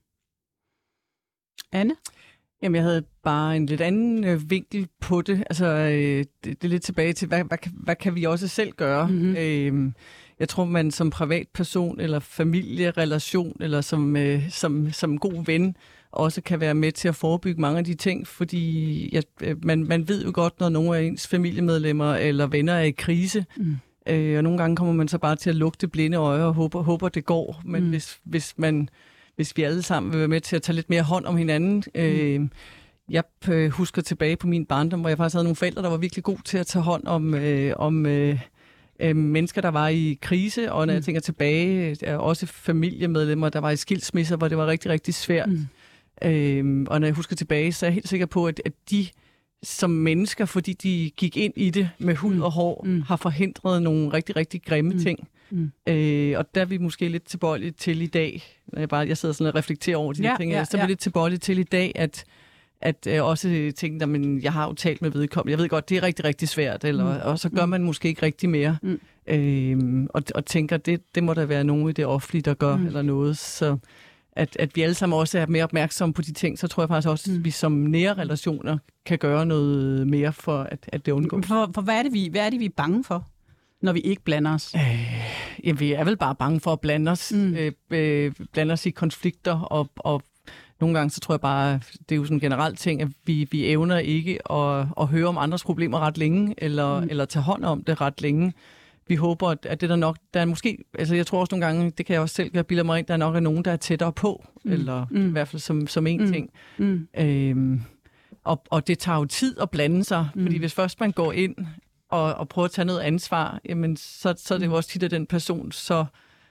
Anne? Jamen, jeg havde bare en lidt anden øh, vinkel på det. Altså, øh, det, det er lidt tilbage til, hvad, hvad, hvad kan vi også selv gøre? Mm-hmm. Øh, jeg tror, man som privatperson eller familierelation eller som, øh, som, som god ven også kan være med til at forebygge mange af de ting, fordi ja, man, man ved jo godt, når nogle af ens familiemedlemmer eller venner er i krise, mm. øh, og nogle gange kommer man så bare til at lugte blinde øjne og håber, håber det går. Men mm. hvis, hvis man... hvis vi alle sammen vil være med til at tage lidt mere hånd om hinanden. Mm. Øh, jeg øh, husker tilbage på min barndom, hvor jeg faktisk havde nogle forældre, der var virkelig gode til at tage hånd om, øh, om øh, øh, mennesker, der var i krise. Og når mm. jeg tænker tilbage, der er også familiemedlemmer, der var i skilsmisser, hvor det var rigtig, rigtig svært. Mm. Øh, og når jeg husker tilbage, så er jeg helt sikker på, at, at de som mennesker, fordi de gik ind i det med hud og hår, mm. har forhindret nogle rigtig, rigtig grimme mm. ting. Mm. Øh, og der er vi måske lidt tilbøjelige til i dag, når jeg, bare, jeg sidder sådan og reflekterer over de ja, ting, ja, så er vi ja. lidt tilbøjelige til i dag, at, at øh, også tænke, at jeg har jo talt med vedkommende, jeg ved godt, det er rigtig, rigtig svært, eller, mm. og så gør man måske ikke rigtig mere, mm. øh, og, og tænker, det, det må der være nogen i det offentlige, der gør, mm. eller noget, så at, at vi alle sammen også er mere opmærksomme på de ting, så tror jeg faktisk også, at vi som nære relationer kan gøre noget mere for, at, at det undgår. For, for hvad, er det, vi, hvad er det, vi er bange for? når vi ikke blander os? Øh, jamen, vi er vel bare bange for at blande os, mm. øh, øh, blande os i konflikter, og, og nogle gange så tror jeg bare, det er jo sådan en generel ting, at vi, vi evner ikke at, at høre om andres problemer ret længe, eller, mm. eller tage hånd om det ret længe. Vi håber, at det der nok, der er måske, altså jeg tror også nogle gange, det kan jeg også selv gøre bilder mig ind, der er nok er nogen, der er tættere på, mm. eller mm. i hvert fald som, som en mm. ting. Mm. Øhm, og, og det tager jo tid at blande sig, mm. fordi hvis først man går ind og, og prøver at tage noget ansvar, jamen så, så er det jo også tit, at den person så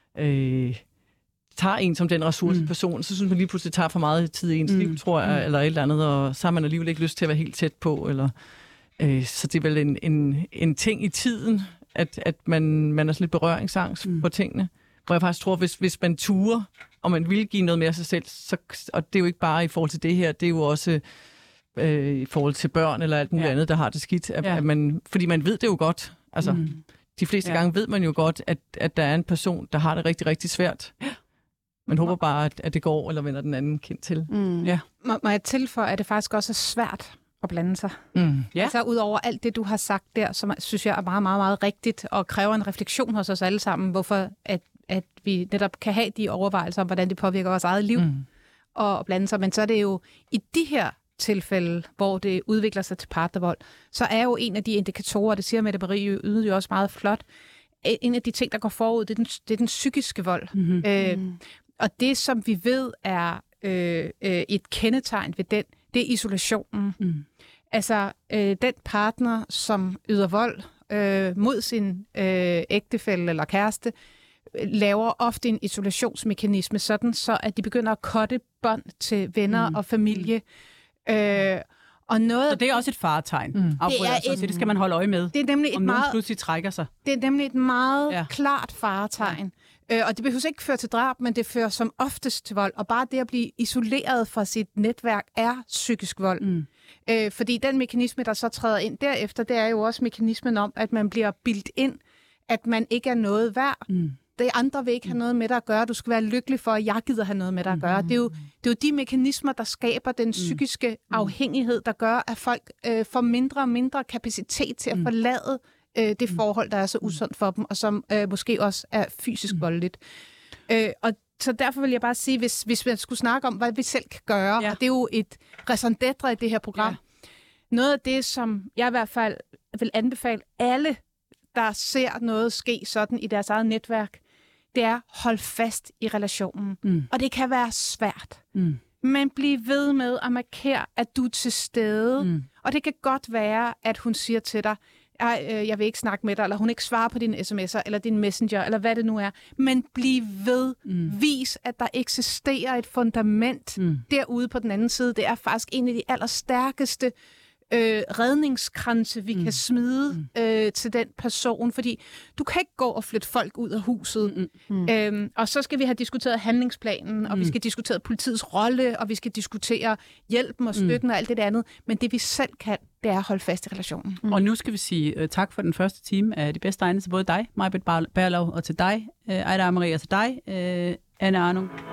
øh, tager en som den ressourceperson, mm. så synes man lige pludselig, det tager for meget tid i ens mm. liv, tror jeg, mm. eller et eller andet, og så har man alligevel ikke lyst til at være helt tæt på, eller øh, så det er vel en, en, en ting i tiden, at, at man, man er sådan lidt berøringsangst mm. på tingene. Hvor jeg faktisk tror, hvis, hvis man turer, og man vil give noget mere af sig selv, så, og det er jo ikke bare i forhold til det her, det er jo også øh, i forhold til børn eller alt muligt ja. andet, der har det skidt. At, ja. at man, fordi man ved det jo godt. Altså, mm. de fleste ja. gange ved man jo godt, at, at der er en person, der har det rigtig, rigtig svært. Man håber bare, at, at det går, eller vender den anden kind til. Mm. Ja. Må, må jeg tilføje, at det faktisk også er svært at blande sig. Mm. Ja. Altså ud over alt det, du har sagt der, som synes jeg er meget, meget, meget rigtigt, og kræver en refleksion hos os alle sammen, hvorfor at, at vi netop kan have de overvejelser om, hvordan det påvirker vores eget liv mm. og blande sig. Men så er det jo i de her tilfælde, hvor det udvikler sig til partnervold, så er jo en af de indikatorer, det siger Mette Marie Yde jo også meget flot, en af de ting, der går forud, det er den, det er den psykiske vold. Mm-hmm. Øh, og det, som vi ved er øh, øh, et kendetegn ved den, det er isolationen. Mm. Altså, øh, den partner, som yder vold øh, mod sin øh, ægtefælle eller kæreste, laver ofte en isolationsmekanisme, sådan så at de begynder at cutte bånd til venner mm. og familie. Øh, og noget, så det er også et faretegn. Mm. Det, er et, det skal man holde øje med, det er nemlig om et nogen meget, pludselig trækker sig. Det er nemlig et meget ja. klart faretegn. Ja. Øh, og det behøver ikke føre til drab, men det fører som oftest til vold. Og bare det at blive isoleret fra sit netværk er psykisk vold. Mm. Øh, fordi den mekanisme, der så træder ind derefter, det er jo også mekanismen om, at man bliver bildt ind, at man ikke er noget værd. Mm. Det andre vil ikke have noget med dig at gøre. Du skal være lykkelig for, at jeg gider have noget med dig at gøre. Det er jo, det er jo de mekanismer, der skaber den psykiske afhængighed, der gør, at folk øh, får mindre og mindre kapacitet til at forlade øh, det forhold, der er så usundt for dem, og som øh, måske også er fysisk voldeligt. Øh, og så derfor vil jeg bare sige, hvis, hvis man skulle snakke om, hvad vi selv kan gøre, ja. og det er jo et raison d'être i det her program. Ja. Noget af det, som jeg i hvert fald vil anbefale alle, der ser noget ske sådan i deres eget netværk, det er hold fast i relationen. Mm. Og det kan være svært. Mm. Men bliv ved med at markere, at du er til stede. Mm. Og det kan godt være, at hun siger til dig, jeg vil ikke snakke med dig, eller hun ikke svarer på dine sms'er, eller din messenger, eller hvad det nu er. Men bliv ved. Mm. Vis, at der eksisterer et fundament mm. derude på den anden side. Det er faktisk en af de allerstærkeste Øh, redningskranse, vi mm. kan smide mm. øh, til den person, fordi du kan ikke gå og flytte folk ud af huset. Mm. Mm. Øhm, og så skal vi have diskuteret handlingsplanen, mm. og vi skal diskutere politiets rolle, og vi skal diskutere hjælpen og støtten mm. og alt det andet. Men det vi selv kan, det er at holde fast i relationen. Mm. Og nu skal vi sige uh, tak for den første time af De Bedste Egne til både dig, Maj-Britt Berlov, og til dig, uh, Aida Marie, og til dig, uh, Anne Arnung.